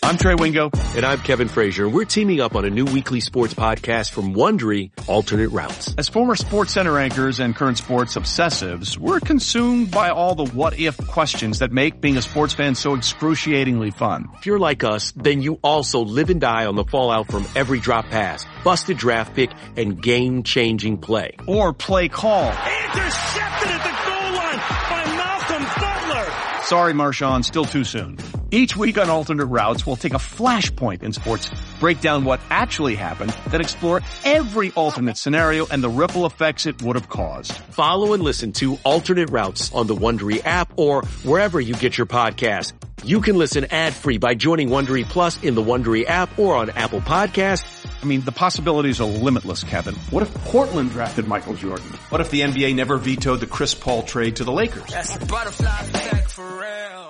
I'm Trey Wingo. And I'm Kevin Frazier. We're teaming up on a new weekly sports podcast from Wondery, Alternate Routes. As former SportsCenter anchors and current sports obsessives, we're consumed by all the what-if questions that make being a sports fan so excruciatingly fun. If you're like us, then you also live and die on the fallout from every drop pass, busted draft pick, and game-changing play. Or play call. Intercepted at the goal line by Malcolm Butler. Sorry, Marshawn, still too soon. Each week on Alternate Routes, we'll take a flashpoint in sports, break down what actually happened, then explore every alternate scenario and the ripple effects it would have caused. Follow and listen to Alternate Routes on the Wondery app or wherever you get your podcasts. You can listen ad-free by joining Wondery Plus in the Wondery app or on Apple Podcasts. I mean, the possibilities are limitless, Kevin. What if Portland drafted Michael Jordan? What if the NBA never vetoed the Chris Paul trade to the Lakers? That's the butterfly effect for real.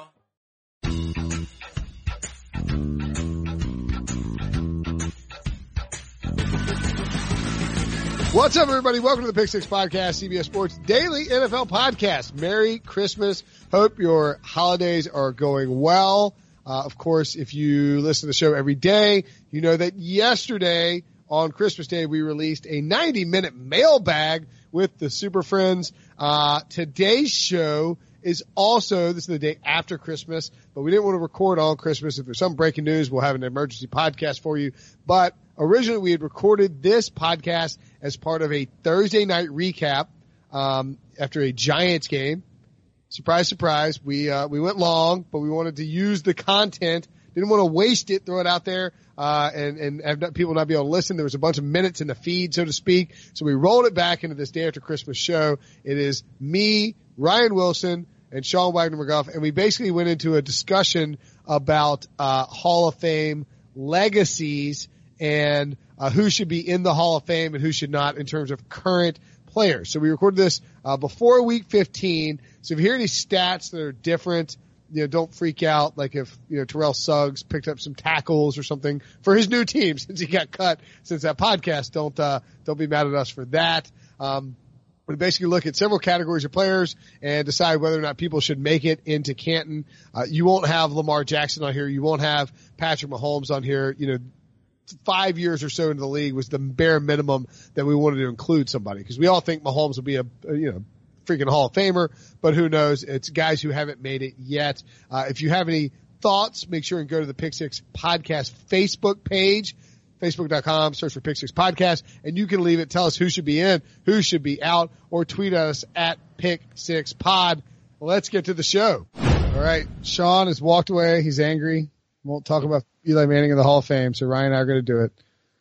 What's up, everybody? Welcome to the Pick Six Podcast, CBS Sports Daily NFL Podcast. Merry Christmas. Hope your holidays are going well. Of course, if you listen to the show every day, you know that yesterday on Christmas Day, we released a 90-minute mailbag with the Super Friends. Today's show is also, this is the day after Christmas, but we didn't want to record on Christmas. If there's some breaking news, we'll have an emergency podcast for you. But originally we had recorded this podcast as part of a Thursday night recap, after a Giants game. Surprise, surprise. We went long, but we wanted to use the content. Didn't want to waste it, throw it out there, and have people not be able to listen. There was a bunch of minutes in the feed, so to speak. So we rolled it back into this day after Christmas show. It is me, Ryan Wilson, and Sean Wagner-McGuff, and we basically went into a discussion about Hall of Fame legacies and who should be in the Hall of Fame and who should not in terms of current players. So we recorded this before Week 15. So if you hear any stats that are different, don't freak out. Like if Terrell Suggs picked up some tackles or something for his new team since he got cut since that podcast, don't be mad at us for that. We basically look at several categories of players and decide whether or not people should make it into Canton. You won't have Lamar Jackson on here. You won't have Patrick Mahomes on here. 5 years or so into the league was the bare minimum that we wanted to include somebody, because we all think Mahomes will be a freaking Hall of Famer, but who knows? It's guys who haven't made it yet. If you have any thoughts, make sure and go to the Pick Six Podcast Facebook page. Facebook.com, search for Pick Six Podcast, and you can leave it. Tell us who should be in, who should be out, or tweet us at Pick Six Pod. Let's get to the show. All right. Sean has walked away. He's angry. Won't talk about Eli Manning in the Hall of Fame, so Ryan and I are going to do it.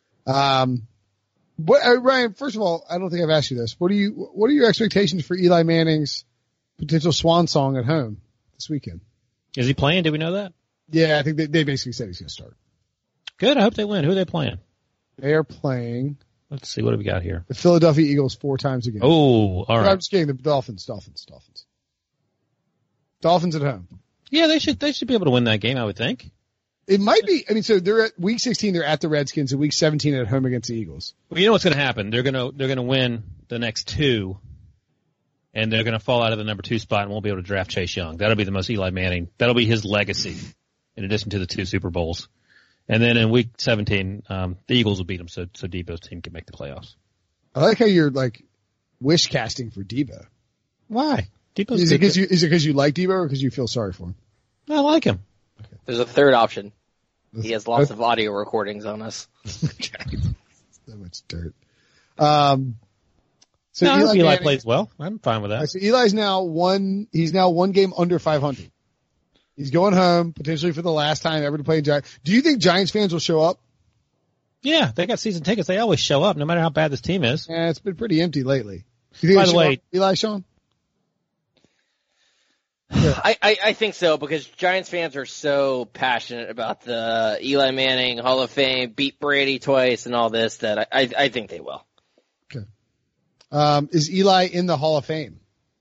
Ryan, first of all, I don't think I've asked you this. What are your expectations for Eli Manning's potential swan song at home this weekend? Is he playing? Did we know that? Yeah, I think they basically said he's going to start. Good. I hope they win. Who are they playing? They are playing. Let's see. What do we got here? The Philadelphia Eagles 4 times a game. Oh, all right. I'm just kidding. The Dolphins. Dolphins at home. Yeah, they should be able to win that game, I would think. It might be. I mean, so they're at week 16. They're at the Redskins. And week 17 at home against the Eagles. Well, you know what's going to happen? They're going to win the next 2, and they're going to fall out of the number 2 spot and won't be able to draft Chase Young. That'll be the most Eli Manning. That'll be his legacy, in addition to the 2 Super Bowls. And then in week 17, the Eagles will beat them, so Debo's team can make the playoffs. I like how you're wish casting for Debo. Why? Debo's is it because you like Debo or because you feel sorry for him? I like him. Okay. There's a third option. He has lots of audio recordings on us. Okay. So much dirt. So Eli plays well. I'm fine with that. So Eli's he's now one game under 500. He's going home potentially for the last time ever to play Giants. Do you think Giants fans will show up? Yeah, they got season tickets. They always show up, no matter how bad this team is. Yeah, it's been pretty empty lately. You think By the way, Eli, Sean? Yeah. I think so, because Giants fans are so passionate about the Eli Manning Hall of Fame, beat Brady twice and all this, that I think they will. Okay. Is Eli in the Hall of Fame?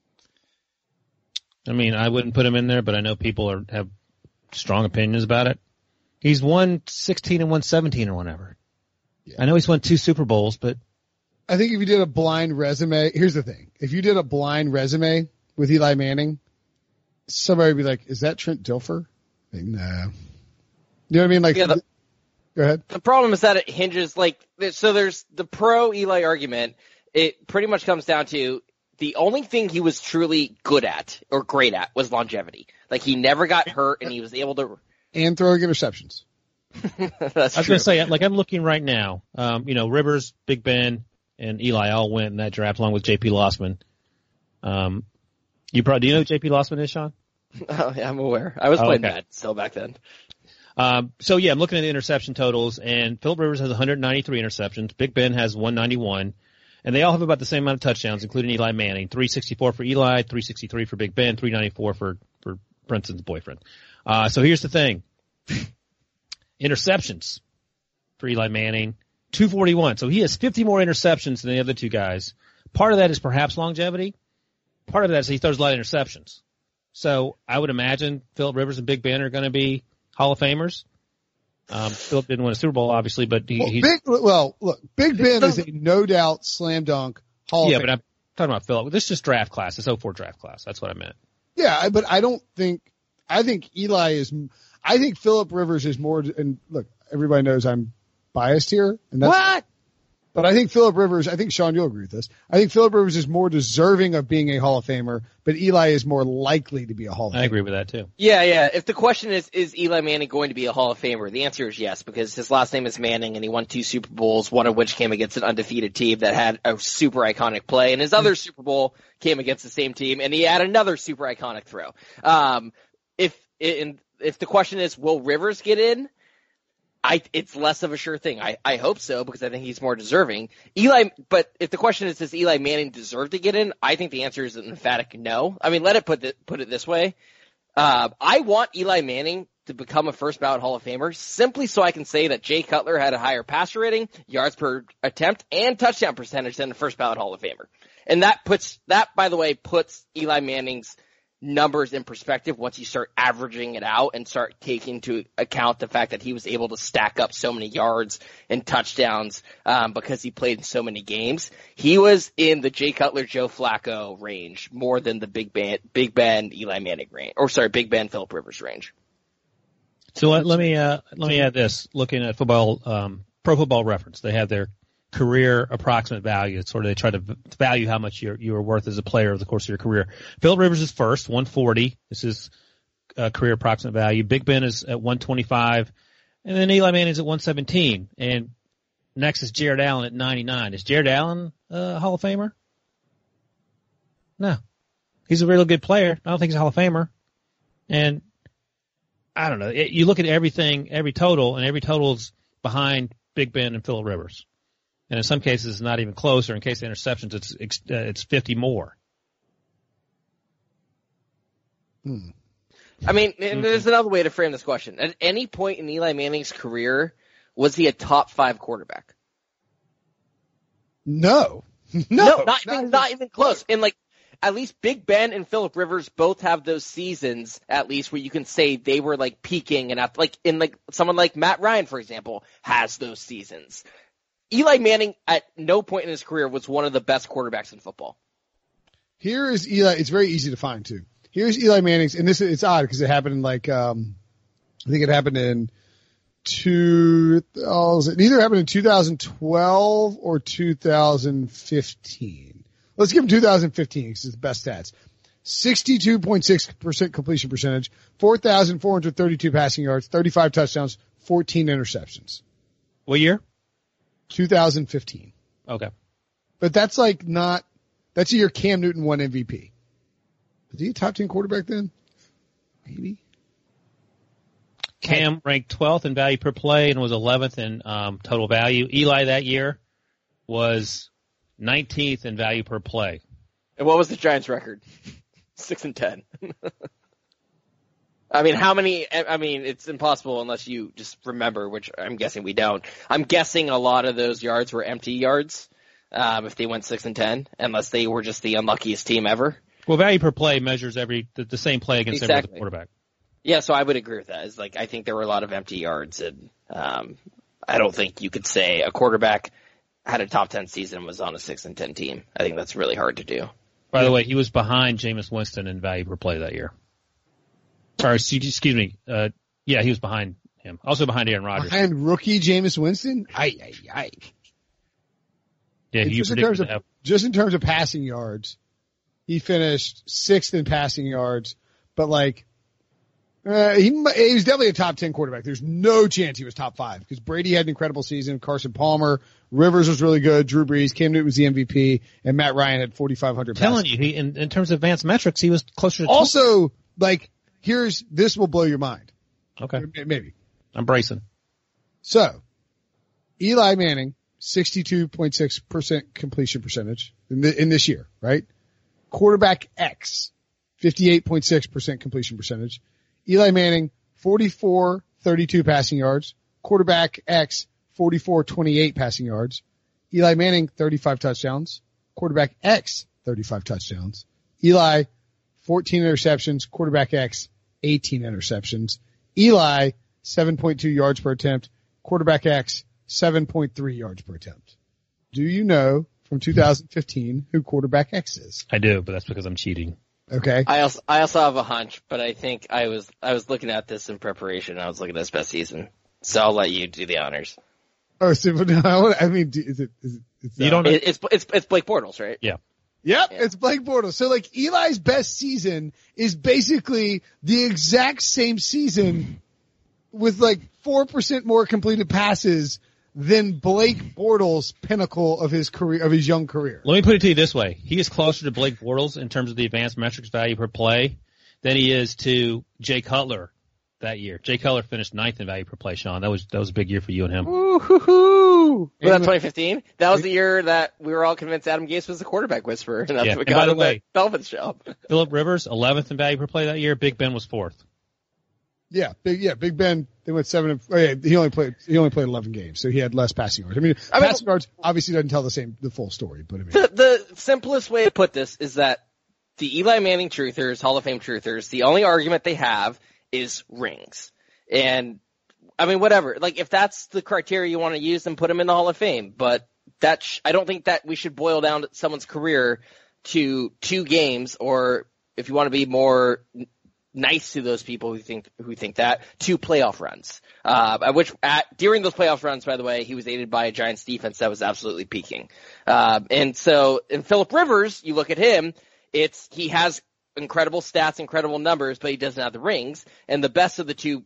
I mean, I wouldn't put him in there, but I know people have strong opinions about it. He's won 16 and won 17 or whatever. Yeah. I know he's won 2 Super Bowls, but I think if you did a blind resume, here's the thing. If you did a blind resume with Eli Manning, somebody would be like, is that Trent Dilfer? Like, no. You know what I mean? Like, Yeah, go ahead. The problem is that it hinges so there's the pro Eli argument. It pretty much comes down to the only thing he was truly good at or great at was longevity. Like he never got hurt and he was able to and throwing interceptions. That's I was going to say, like I'm looking right now, Rivers, Big Ben, and Eli all went in that draft along with J.P. Lossman. Do you know who J.P. Lossman is, Sean? Oh, yeah, I'm aware. I was playing Madden still back then. So yeah, I'm looking at the interception totals, and Philip Rivers has 193 interceptions. Big Ben has 191, and they all have about the same amount of touchdowns, including Eli Manning. 364 for Eli, 363 for Big Ben, 394 for Brinson's boyfriend. So here's the thing. Interceptions for Eli Manning, 241. So he has 50 more interceptions than the other two guys. Part of that is perhaps longevity. Part of that is he throws a lot of interceptions. So I would imagine Philip Rivers and Big Ben are going to be Hall of Famers. Philip didn't win a Super Bowl, obviously, but look, Big Ben is a no doubt slam dunk Hall of Fame. Yeah, but I'm talking about Philip. This is just draft class. It's 04 draft class. That's what I meant. Yeah, but I think Philip Rivers is more, and look, everybody knows I'm biased here. And that's, what? But I think Sean, you'll agree with this. I think Philip Rivers is more deserving of being a Hall of Famer, but Eli is more likely to be a Hall of Famer. I agree with that too. Yeah. If the question is Eli Manning going to be a Hall of Famer? The answer is yes, because his last name is Manning and he won 2 Super Bowls, one of which came against an undefeated team that had a super iconic play, and his other Super Bowl came against the same team, and he had another super iconic throw. If the question is, will Rivers get in? It's less of a sure thing. I hope so, because I think he's more deserving. But if the question is, does Eli Manning deserve to get in? I think the answer is an emphatic no. I mean, let it put it this way. I want Eli Manning to become a first ballot Hall of Famer simply so I can say that Jay Cutler had a higher passer rating, yards per attempt, and touchdown percentage than the first ballot Hall of Famer. And that, by the way, puts Eli Manning's numbers in perspective once you start averaging it out and start taking into account the fact that he was able to stack up so many yards and touchdowns because he played in so many games. He was in the Jay Cutler, Joe Flacco range more than the Big Ben, Eli Manning range, Big Ben, Philip Rivers range. So let me add this. Looking at football, Pro Football Reference, they have their career approximate value. It's sort of, they try to value how much you are worth as a player over the course of your career. Philip Rivers is first, 140. This is career approximate value. Big Ben is at 125, and then Eli Manning is at 117. And next is Jared Allen at 99. Is Jared Allen a Hall of Famer? No, he's a really good player. I don't think he's a Hall of Famer. And I don't know. You look at everything, every total's behind Big Ben and Philip Rivers. And in some cases, it's not even close, or in case of interceptions, it's 50 more. I mean, there's another way to frame this question. At any point in Eli Manning's career, was he a top 5 quarterback? No, not even close. And at least Big Ben and Philip Rivers both have those seasons, at least, where you can say they were peaking, and someone like Matt Ryan, for example, has those seasons. Eli Manning at no point in his career was one of the best quarterbacks in football. Here is Eli. It's very easy to find too. Here's Eli Manning's, and it's odd because it happened in I think it happened in either happened in 2012 or 2015. Let's give him 2015 because it's the best stats. 62.6% completion percentage, 4,432 passing yards, 35 touchdowns, 14 interceptions. What year? 2015. Okay. But that's that's a year Cam Newton won MVP. Was he a top 10 quarterback then? Maybe. Cam ranked 12th in value per play and was 11th in total value. Eli that year was 19th in value per play. And what was the Giants' record? 6-10. I mean, it's impossible unless you just remember, which I'm guessing we don't. I'm guessing a lot of those yards were empty yards, if they went 6-10, unless they were just the unluckiest team ever. Well, value per play measures the same play against every other quarterback. Yeah, so I would agree with that. It's I think there were a lot of empty yards, and I don't think you could say a quarterback had a top 10 season and was on a 6-10 team. I think that's really hard to do. By the way, he was behind Jameis Winston in value per play that year. Sorry, excuse me. He was behind him. Also behind Aaron Rodgers. Behind rookie Jameis Winston? Yeah, just in terms of passing yards, he finished 6th in passing yards, but like, he was definitely a top 10 quarterback. There's no chance he was top 5 because Brady had an incredible season. Carson Palmer, Rivers was really good. Drew Brees, Cam Newton was the MVP, and Matt Ryan had 4,500 passes. Telling you, in terms of advanced metrics, he was closer to. Also, like, this will blow your mind. Okay. Maybe. I'm bracing. So, Eli Manning, 62.6% completion percentage in this year, right? Quarterback X, 58.6% completion percentage. Eli Manning, 44.32 passing yards. Quarterback X, 44.28 passing yards. Eli Manning, 35 touchdowns. Quarterback X, 35 touchdowns. Eli, 14 interceptions. Quarterback X, 18 interceptions. Eli, 7.2 yards per attempt. Quarterback X, 7.3 yards per attempt. Do you know from 2015 who quarterback X is? I do, but that's because I'm cheating. Okay. I also have a hunch, but I think I was looking at this in preparation. I was looking at his best season, so I'll let you do the honors. Oh, so I mean, is it you don't know? It's Blake Bortles, right? Yeah. Yep, it's Blake Bortles. So like Eli's best season is basically the exact same season with like 4% more completed passes than Blake Bortles' pinnacle of his career, of his young career. Let me put it to you this way. He is closer to Blake Bortles in terms of the advanced metrics value per play than he is to Jay Cutler that year. Jay Cutler finished 9th in value per play, Sean. That was a big year for you and him. Woo-hoo-hoo. Was that 2015? That was the year that we were all convinced Adam Gase was the quarterback whisperer. And that's what got him the Dolphins job. Phillip Rivers, 11th in value per play that year. Big Ben was 4th. Big Ben, they went 7. He only played 11 games, so he had less passing yards. I mean, passing yards obviously doesn't tell the full story, but I mean. The simplest way to put this is that the Eli Manning truthers, Hall of Fame truthers, the only argument they have is rings. And, I mean, whatever. Like, if that's the criteria you want to use, then put him in the Hall of Fame. But I don't think that we should boil down someone's career to 2 games, or if you want to be more nice to those people who think that, 2 playoff runs. During those playoff runs, by the way, he was aided by a Giants defense that was absolutely peaking. And so in Phillip Rivers, you look at him, he has incredible stats, incredible numbers, but he doesn't have the rings. And the best of the 2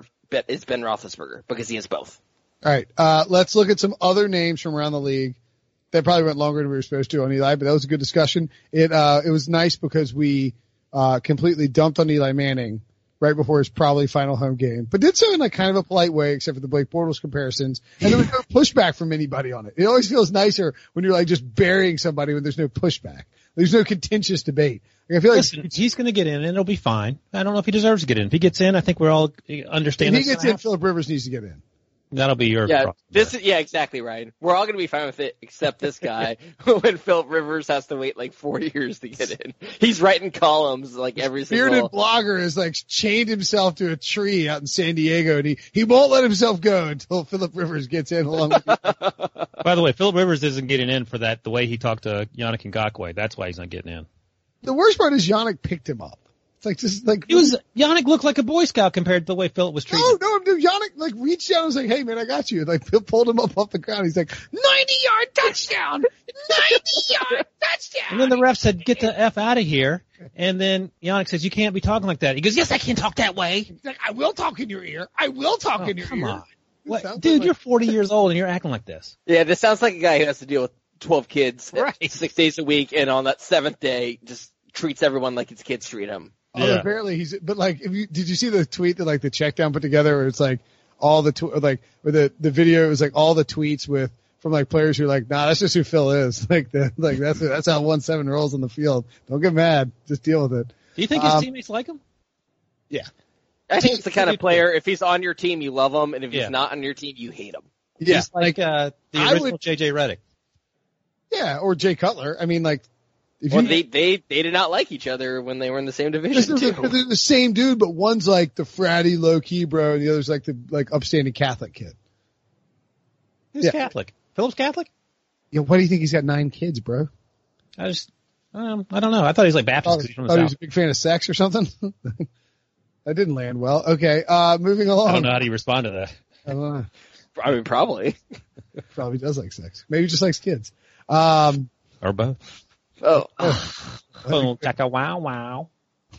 is Ben Roethlisberger, because he has both. All right. Let's look at some other names from around the league. That probably went longer than we were supposed to on Eli, but that was a good discussion. It was nice because we completely dumped on Eli Manning right before his probably final home game, but did so in like kind of a polite way, except for the Blake Bortles comparisons. And there was no pushback from anybody on it. It always feels nicer when you're like just burying somebody when there's no pushback. There's no contentious debate. Like, I feel like he's going to get in and it'll be fine. I don't know if he deserves to get in. If he gets in, I think we're all understand. If he gets in, Phillip Rivers needs to get in. That'll be your problem. Exactly, Ryan. We're all going to be fine with it except this guy when Phillip Rivers has to wait like 4 years to get in. He's writing columns like every single. Bearded blogger has like chained himself to a tree out in San Diego, and he won't let himself go until Phillip Rivers gets in along with him. By the way, Phillip Rivers isn't getting in for that, the way he talked to Yannick Ngakoue. That's why he's not getting in. The worst part is Yannick picked him up. It's like Yannick looked like a Boy Scout compared to the way Phillip was treated. No, Yannick like reached down and was like, "Hey man, I got you." Like pulled him up off the ground. He's like, 90-yard touchdown, 90-yard touchdown. And then the ref said, "Get the F out of here." And then Yannick says, "You can't be talking like that." He goes, "Yes, I can talk that way." He's like, "I will talk in your ear. I will talk in your ear." Come on, what? Dude, you're 40 years old and you're acting like this. Yeah, this sounds like a guy who has to deal with 12 kids, right, 6 days a week, and on that 7th day, just treats everyone like his kids treat him. Oh, apparently but like, did you see the tweet that like the check down put together where it's like all the, the video, it was like all the tweets from like players who are like, nah, that's just who Phil is. Like that's how 1-7 rolls on the field. Don't get mad. Just deal with it. Do you think his teammates like him? Yeah. I think it's the kind of player, if he's on your team, you love him, and if he's not on your team, you hate him. Yeah. He's like, the original JJ Redick. Yeah. Or Jay Cutler. I mean, like, they did not like each other when they were in the same division too. They're the fame dude, but one's like the fratty, low key bro, and the other's like the upstanding Catholic kid. Who's Catholic? Philip's Catholic? Yeah. Why do you think he's got 9 kids, bro? I don't know. I thought he was like Baptist. He was a big fan of sex or something. That didn't land well. Okay, moving along. I don't know how do you respond to that. I don't know. I mean, probably. Probably does like sex. Maybe just likes kids. Or both. Oh. Boom, chaka, wow, wow.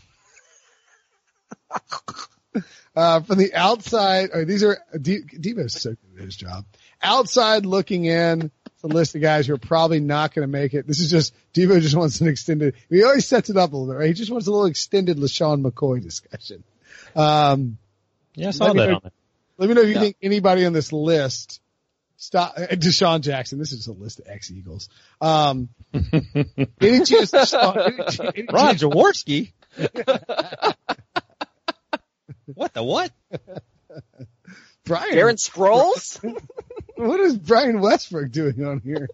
From the outside, these are Debo's so good at his job. Outside looking in, it's a list of guys who are probably not going to make it. This is just Debo just wants an extended. He always sets it up a little bit, right? He just wants a little extended LaShawn McCoy discussion. Yeah, I saw that on it. Let me know if you think anybody on this list. Stop Deshaun Jackson. This is a list of ex-Eagles. Any chance Deshaun, Ron Jaworski? What the what? Brian. Darren Sproles? What is Brian Westbrook doing on here?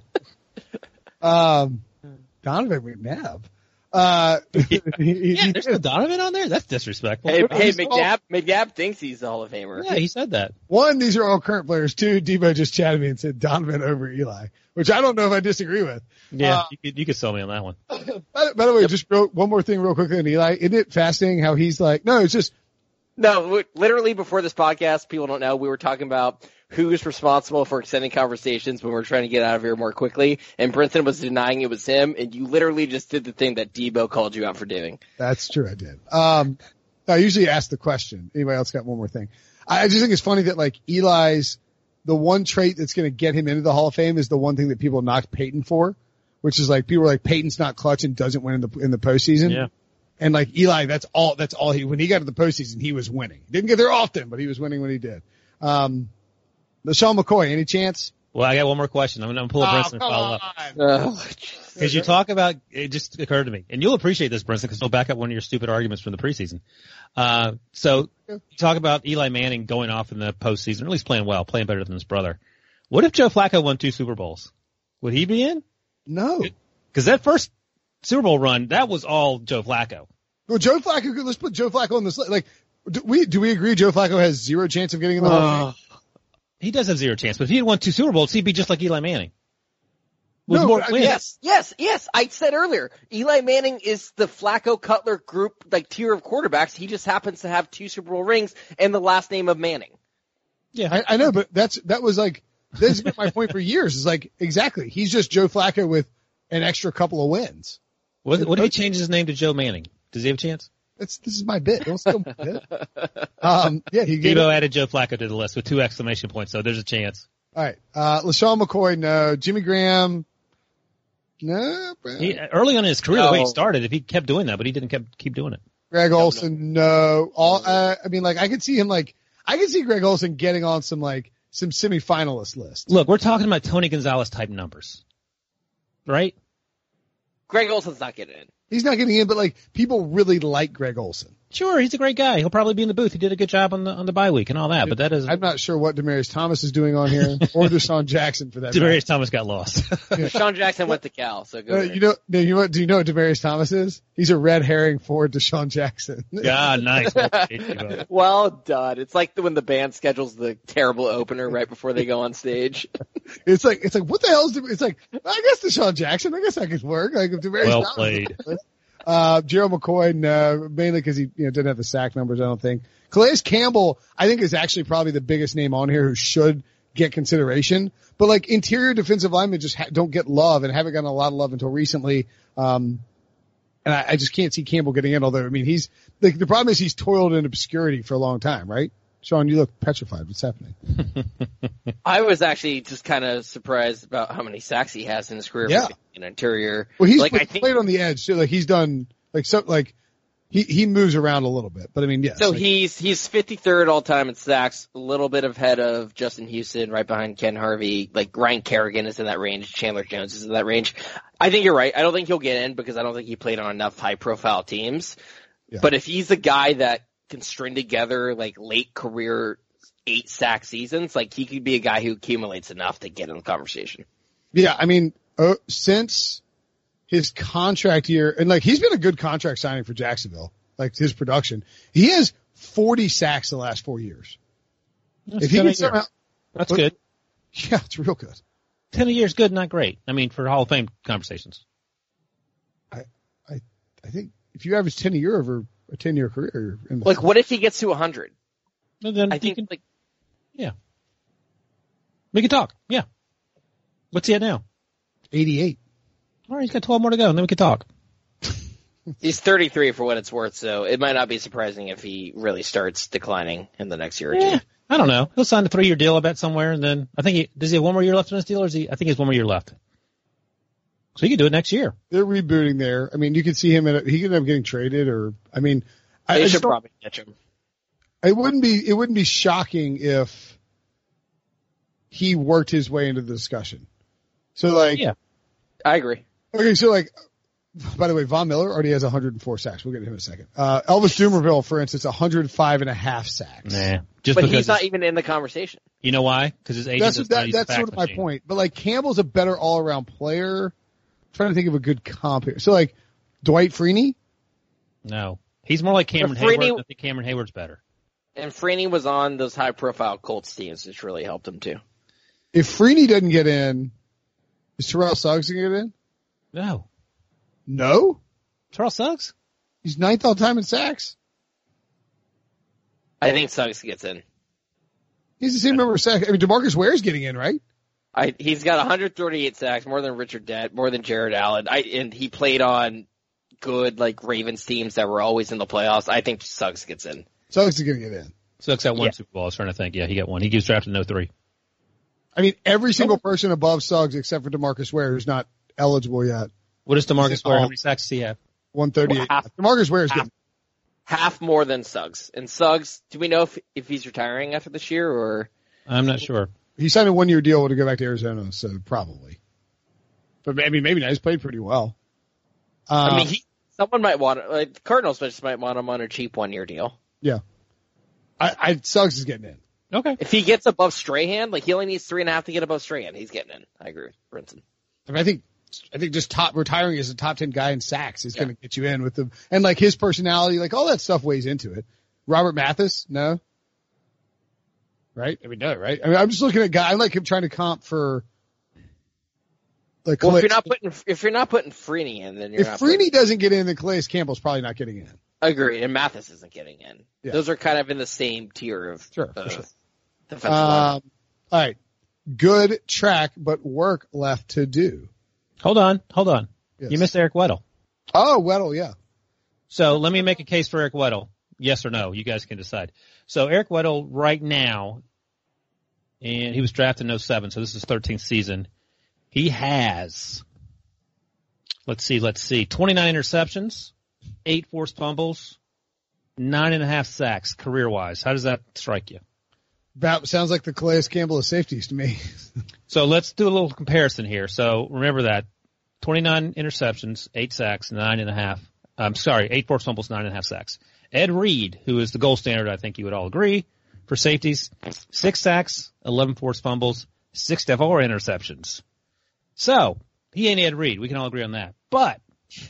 Donovan McNabb. Yeah, there's no Donovan on there? That's disrespectful. Hey, McNabb thinks he's the Hall of Famer. Yeah, he said that. One, these are all current players. Two, Debo just chatted me and said Donovan over Eli, which I don't know if I disagree with. Yeah, you could sell me on that one. By the way, just one more thing real quickly on Eli. Isn't it fascinating how he's like, no, it's just. No, literally before this podcast, people don't know, we were talking about who's responsible for extending conversations when we're trying to get out of here more quickly, and Brinson was denying it was him, and you literally just did the thing that Debo called you out for doing. That's true, I did. I usually ask the question. Anybody else got one more thing? I just think it's funny that like Eli's, the one trait that's going to get him into the Hall of Fame is the one thing that people knocked Peyton for, which is like people are like Peyton's not clutch and doesn't win in the postseason. Yeah. And like Eli, that's all when he got to the postseason, he was winning. Didn't get there often, but he was winning when he did. LaShawn McCoy, any chance? Well, I got one more question. I'm going to pull up Brinson and follow up. Because you talk about, it just occurred to me, and you'll appreciate this, Brinson, because it'll back up one of your stupid arguments from the preseason. So you talk about Eli Manning going off in the postseason, or at least playing well, playing better than his brother. What if Joe Flacco won 2 Super Bowls? Would he be in? No. Because that first Super Bowl run, that was all Joe Flacco. Well, Joe Flacco, let's put Joe Flacco on this list. Like, do we agree Joe Flacco has zero chance of getting in the Hall of Fame? He does have zero chance, but if he had won 2 Super Bowls, he'd be just like Eli Manning. Yes. I said earlier, Eli Manning is the Flacco Cutler group, like tier of quarterbacks. He just happens to have 2 Super Bowl rings and the last name of Manning. Yeah, I know, but that's been my point for years. Is like exactly. He's just Joe Flacco with an extra couple of wins. What if he changes his name to Joe Manning? Does he have a chance? This is my bit. Don't steal my bit. Debo added Joe Flacco to the list with 2 exclamation points, so there's a chance. All right. LaShawn McCoy, no. Jimmy Graham, no. Early on in his career, the way he started, if he kept doing that, but he didn't keep doing it. Greg Olsen, no. I could see Greg Olsen getting on some semifinalist list. Look, we're talking about Tony Gonzalez type numbers, right? Greg Olsen's not getting in. He's not getting in, but like people really like Greg Olsen. Sure, he's a great guy. He'll probably be in the booth. He did a good job on the bye week and all that, but that is. I'm not sure what Demaryius Thomas is doing on here, or Deshaun Jackson for that. Demaryius Thomas got lost. Deshaun Jackson went to Cal, so go. Do you know what Demaryius Thomas is? He's a red herring for Deshaun Jackson. God, nice. Well done. It's like when the band schedules the terrible opener right before they go on stage. It's like what the hell is? It's like I guess Deshaun Jackson. I guess that could work. Like if Demaryius well Thomas played. Gerald McCoy, no, mainly because he didn't have the sack numbers, I don't think. Calais Campbell, I think, is actually probably the biggest name on here who should get consideration. But like interior defensive linemen just don't get love and haven't gotten a lot of love until recently. And I just can't see Campbell getting in, although, I mean, the problem is he's toiled in obscurity for a long time, right? Sean, you look petrified. What's happening? I was actually just kind of surprised about how many sacks he has in his career. Yeah. For an interior. Well, he's like, played on the edge too. Like he's done he moves around a little bit, but I mean, yes. So he's 53rd all time in sacks, a little bit ahead of Justin Houston, right behind Ken Harvey. Like Ryan Kerrigan is in that range. Chandler Jones is in that range. I think you're right. I don't think he'll get in because I don't think he played on enough high profile teams. Yeah. But if he's the guy that can string together like late career 8 sack seasons, like he could be a guy who accumulates enough to get in the conversation. Yeah, I mean, since his contract year, and like he's been a good contract signing for Jacksonville, like his production, he has 40 sacks the last 4 years. That's if he can somehow, that's good. Yeah, it's real good. 10 a year is good, not great. I mean, for Hall of Fame conversations. I think if you average 10 a year over a 10-year career. Like, what if he gets to 100? And then I think, yeah. We can talk. Yeah. What's he at now? 88. All right, he's got 12 more to go, and then we can talk. he's 33 for what it's worth, so it might not be surprising if he really starts declining in the next year or two. I don't know. He'll sign a 3-year deal, I bet, somewhere, and then I think does he have one more year left in his deal, or I think he has one more year left. So he can do it next year. They're rebooting there. I mean, you could see him he could end up getting traded, or They should probably catch him. It wouldn't be shocking if he worked his way into the discussion. So yeah, I agree. Okay, so by the way, Von Miller already has 104 sacks. We'll get to him in a second. Elvis Dumervil, for instance, 105.5 sacks. Nah, but he's not even in the conversation. You know why? Because his agent that's sort of my point. But Campbell's a better all-around player. I'm trying to think of a good comp here. So Dwight Freeney? No, he's more like Cameron Hayward. I think Cameron Hayward's better. And Freeney was on those high-profile Colts teams, which really helped him too. If Freeney doesn't get in, is Terrell Suggs going to get in? No. No? Terrell Suggs? He's 9th all time in sacks. I think Suggs gets in. He's the same number of sacks. I mean, DeMarcus Ware's getting in, right? He's got 138 sacks, more than Richard Dett, more than Jared Allen. And he played on good, Ravens teams that were always in the playoffs. I think Suggs gets in. Suggs is going to get in. Suggs got one Super Bowl. I was trying to think. Yeah, he got one. He was drafted in 03. I mean, every single person above Suggs except for DeMarcus Ware who's not eligible yet. What does DeMarcus Ware? How many sacks does he have? 138. DeMarcus Ware is getting half more than Suggs. And Suggs, do we know if he's retiring after this year or? I'm not sure. He signed a 1-year deal to go back to Arizona, so probably. But I mean, maybe not. He's played pretty well. Someone might want the Cardinals just might want him on a cheap 1-year deal. Yeah. Suggs is getting in. Okay. If he gets above Strahan, he only needs 3.5 to get above Strahan. He's getting in. I agree with Brinson. I mean, I think just retiring as a top 10 guy in sacks is going to get you in with them. And his personality, all that stuff weighs into it. Robert Mathis, no. Right? I mean, no, right? I mean, I'm just looking at guys. I him trying to comp for if you're not putting Freeney in, then you're not. If Freeney doesn't get in, then Calais Campbell's probably not getting in. Agreed. And Mathis isn't getting in. Yeah. Those are kind of in the same tier of defensive line. All right. Good track, but work left to do. Hold on. Yes. You missed Eric Weddle. Oh, Weddle, yeah. So let me make a case for Eric Weddle. Yes or no. You guys can decide. So Eric Weddle right now, and he was drafted in 07, so this is his 13th season. He has, let's see, 29 interceptions, 8 forced fumbles, 9.5 sacks career-wise. How does that strike you? That sounds like the Calais Campbell of safeties to me. So let's do a little comparison here. So remember that 29 interceptions, 8 sacks, 8 forced fumbles, 9.5 sacks. Ed Reed, who is the gold standard, I think you would all agree, for safeties, 6 sacks, 11 forced fumbles, 64 interceptions. So he ain't Ed Reed. We can all agree on that. But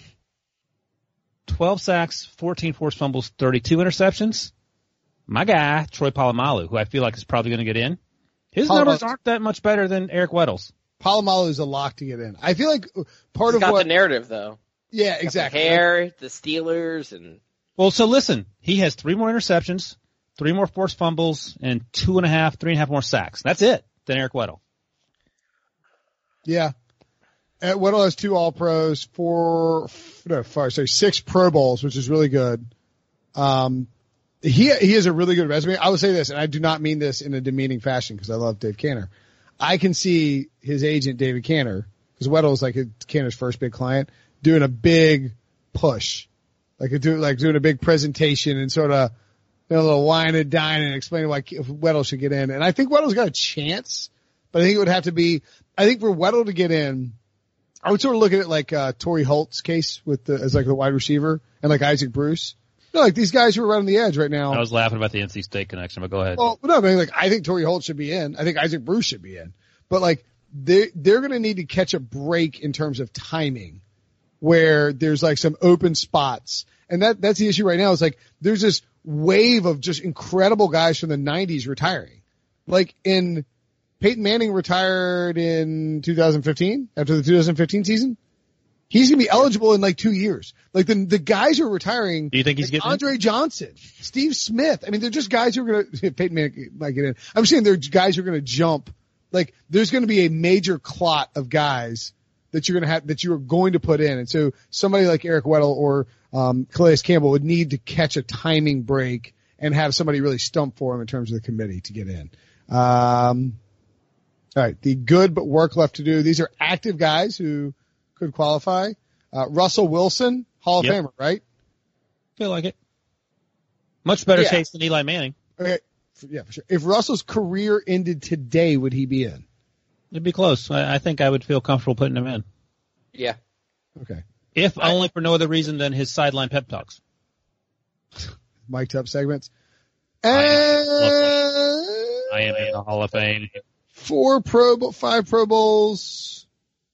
12 sacks, 14 forced fumbles, 32 interceptions. My guy, Troy Polamalu, who I feel like is probably going to get in, his numbers aren't that much better than Eric Weddle's. Polamalu is a lock to get in. I feel like part He's of got the narrative, though. Yeah, exactly. The hair, the Steelers, and. Well, so listen, he has 3 more interceptions, 3 more forced fumbles, and 3.5 more sacks. That's it than Eric Weddle. Yeah. Weddle has 2 All-Pros, 6 Pro Bowls, which is really good. He has a really good resume. I would say this, and I do not mean this in a demeaning fashion because I love Dave Canner. I can see his agent, David Canner, because Weddle is Canner's first big client, doing a big push. Doing a big presentation and sort of, a little wine and dine and explaining why Weddle should get in. And I think Weddle's got a chance, but I think it would have to be, I think for Weddle to get in, I would sort of look at it like Torrey Holt's case as the wide receiver and Isaac Bruce. These guys who are right on the edge right now. I was laughing about the NC State connection, but go ahead. Well, no, I think Torrey Holt should be in. I think Isaac Bruce should be in. But they're going to need to catch a break in terms of timing where there's some open spots. And that's the issue right now is there's this wave of just incredible guys from the 90s retiring. Peyton Manning retired in 2015 after the 2015 season. He's going to be eligible in like 2 years. Like the guys who are retiring. Do you think he's like getting Andre Johnson, Steve Smith? I mean, they're just guys who are going to, Peyton Manning might get in. I'm saying they're guys who are going to jump. Like there's going to be a major clot of guys that you're going to have, that you are going to put in. And so somebody like Eric Weddle or, Calais Campbell would need to catch a timing break and have somebody really stump for him in terms of the committee to get in. All right. The good but work left to do. These are active guys who could qualify. Russell Wilson, Hall of Famer, right? Feel like it. Much better case than Eli Manning. Okay. Yeah, for sure. If Russell's career ended today, would he be in? It'd be close. I think I would feel comfortable putting him in. Yeah. Okay. If only for no other reason than his sideline pep talks. Mic'd up segments. I am in the Hall of Fame. 5 Pro Bowls.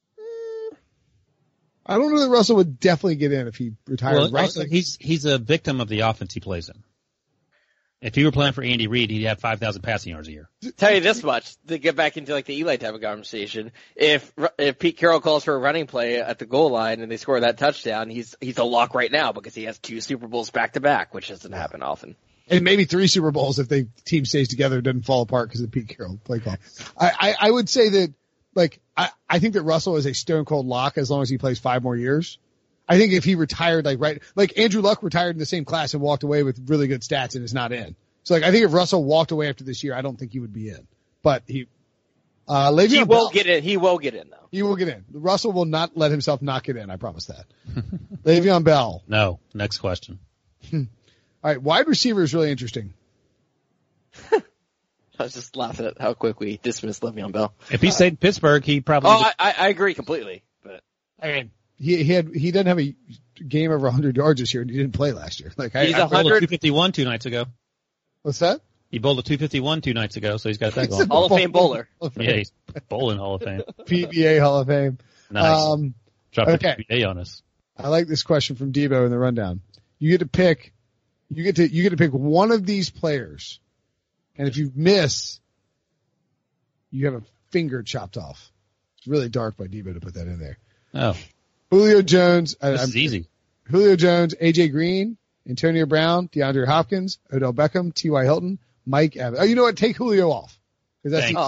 I don't know that Russell would definitely get in if he retired. Well, Russell, he's a victim of the offense he plays in. If he were playing for Andy Reid, he'd have 5,000 passing yards a year. Tell you this much, to get back into like the Eli type of conversation, if Pete Carroll calls for a running play at the goal line and they score that touchdown, he's a lock right now because he has 2 Super Bowls back to back, which doesn't happen often. And maybe 3 Super Bowls if the team stays together and doesn't fall apart because of Pete Carroll play call. I would say that, like, I think that Russell is a stone cold lock as long as he plays 5 more years. I think if he retired, like Andrew Luck retired in the same class and walked away with really good stats and is not in. So like, I think if Russell walked away after this year, I don't think he would be in. But Le'Veon He Bell, will get in. He will get in though. He will get in. Russell will not let himself not get in. I promise that. Le'Veon Bell. No. Next question. All right. Wide receiver is really interesting. I was just laughing at how quick we dismissed Le'Veon Bell. If he stayed in Pittsburgh, he probably. I agree completely. But I mean, he doesn't have a game over 100 yards this year, and he didn't play last year. Like he's I bowled a 251 2 nights ago. What's that? He bowled a 251 2 nights ago, so he's got that going. Hall of Fame bowler. Yeah, he's bowling Hall of Fame. PBA Hall of Fame. Nice. Dropped okay. a PBA on us. I like this question from Debo in the rundown. You get to pick one of these players, and if you miss, you have a finger chopped off. It's really dark by Debo to put that in there. Oh. Julio Jones. This is easy. Julio Jones, AJ Green, Antonio Brown, DeAndre Hopkins, Odell Beckham, T.Y. Hilton, Mike Evans. Oh, you know what? Take Julio off. Because that's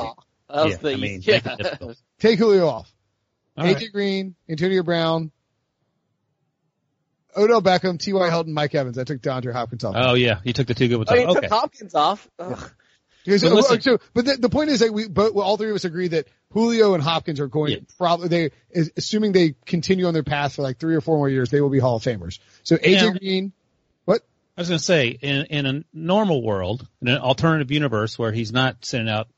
Take Julio off. All AJ right. Green, Antonio Brown, Odell Beckham, T.Y. Hilton, Mike Evans. I took DeAndre Hopkins off. Oh yeah, you took the 2 good ones you off. took Okay. Hopkins off. Ugh. Because, But listen- the point is that all 3 of us agree that Julio and Hopkins are going to probably, assuming they continue on their path for like 3 or 4 more years, they will be Hall of Famers. So AJ Green, what? I was going to say, in a normal world, in an alternative universe where he's not sending out,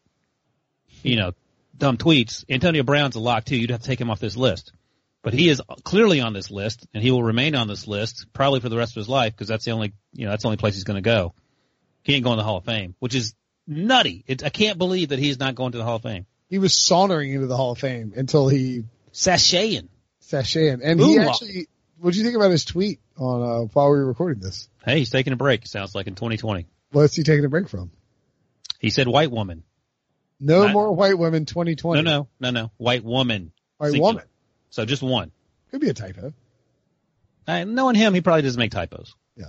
dumb tweets, Antonio Brown's a lock too. You'd have to take him off this list. But he is clearly on this list, and he will remain on this list probably for the rest of his life because that's the only place he's going to go. He ain't going to the Hall of Fame, which is nutty. I can't believe that he's not going to the Hall of Fame. He was sauntering into the Hall of Fame until he sashaying. And he actually, what'd you think about his tweet on while we were recording this? Hey, he's taking a break. Sounds like in 2020. What's he taking a break from? He said white woman. No more white women 2020. No. White woman. White Singular. woman. So just one. Could be a typo. Knowing him, he probably doesn't make typos. Yeah.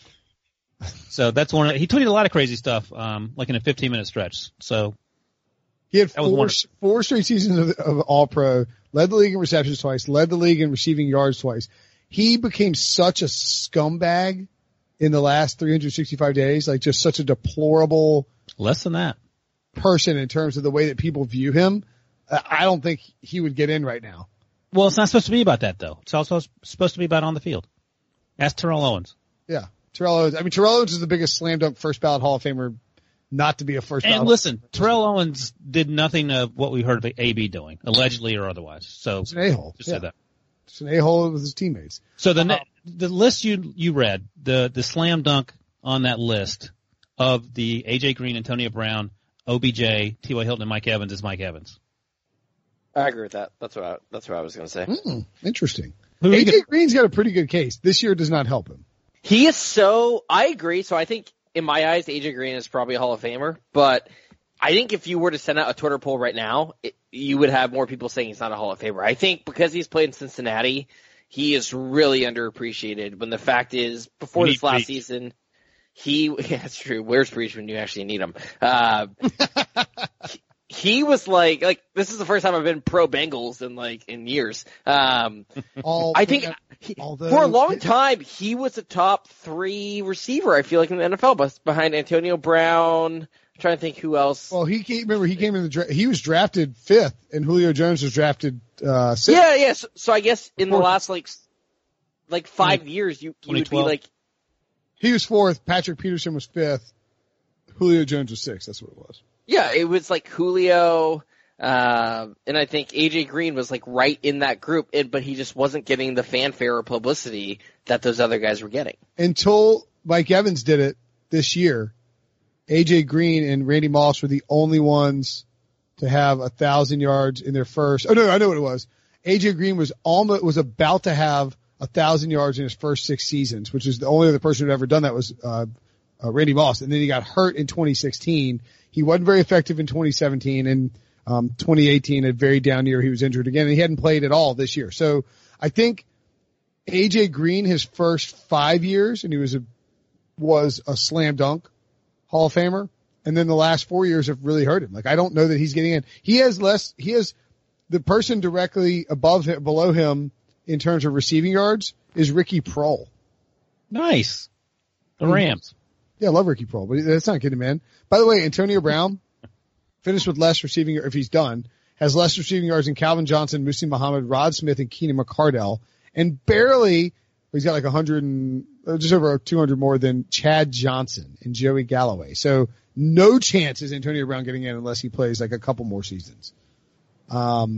So that's he tweeted a lot of crazy stuff, like in a 15-minute stretch. So he had 4 straight seasons of All-Pro, led the league in receptions twice, led the league in receiving yards twice. He became such a scumbag in the last 365 days, like just such a deplorable less than that person in terms of the way that people view him. I don't think he would get in right now. Well, it's not supposed to be about that though. It's also supposed to be about on the field. Ask Terrell Owens. Yeah. Terrell Owens is the biggest slam dunk first ballot Hall of Famer not to be a first ballot. And listen, Terrell Owens did nothing of what we heard of AB doing, allegedly or otherwise. So it's an a-hole. Just say that. It's an a-hole with his teammates. So the list you read, the slam dunk on that list of the AJ Green, Antonio Brown, OBJ, T.Y. Hilton, and Mike Evans is Mike Evans. I agree with that. That's what I was going to say. Interesting. AJ Green's got a pretty good case. This year does not help him. He is I agree. So I think in my eyes, AJ Green is probably a Hall of Famer, but I think if you were to send out a Twitter poll right now, you would have more people saying he's not a Hall of Famer. I think because he's played in Cincinnati, he is really underappreciated. When the fact is, before this last season, that's true. Where's Preach when you actually need him? He was like this is the first time I've been pro Bengals in years. I think for a long time he was a top 3 receiver. I feel like in the NFL, behind Antonio Brown. I'm trying to think who else. Well, he came in the draft. He was drafted 5th, and Julio Jones was drafted 6th. Yeah. So I guess in the last like 5 years, you would be like. He was 4th. Patrick Peterson was 5th. Julio Jones was 6th. That's what it was. Yeah, it was like Julio, and I think AJ Green was like right in that group, but he just wasn't getting the fanfare or publicity that those other guys were getting. Until Mike Evans did it this year, AJ Green and Randy Moss were the only ones to have 1,000 yards in their first. Oh no, I know what it was. AJ Green was about to have 1,000 yards in his first 6 seasons, which is the only other person who'd ever done that was Randy Moss, and then he got hurt in 2016. He wasn't very effective in 2017, and 2018, a very down year, he was injured again, and he hadn't played at all this year. So I think AJ Green, his first 5 years, and he was a slam dunk Hall of Famer, and then the last 4 years have really hurt him. Like I don't know that he's getting in. He has the person directly below him in terms of receiving yards is Ricky Prohl. Nice. The Rams. Yeah, I love Ricky Prohl, but that's not getting him in. By the way, Antonio Brown finished with less receiving, if he's done, has less receiving yards than Calvin Johnson, Muhsin Muhammad, Rod Smith, and Keenan McCardell, and barely, he's got like 100 just over 200 more than Chad Johnson and Joey Galloway. So no chance is Antonio Brown getting in unless he plays like a couple more seasons. By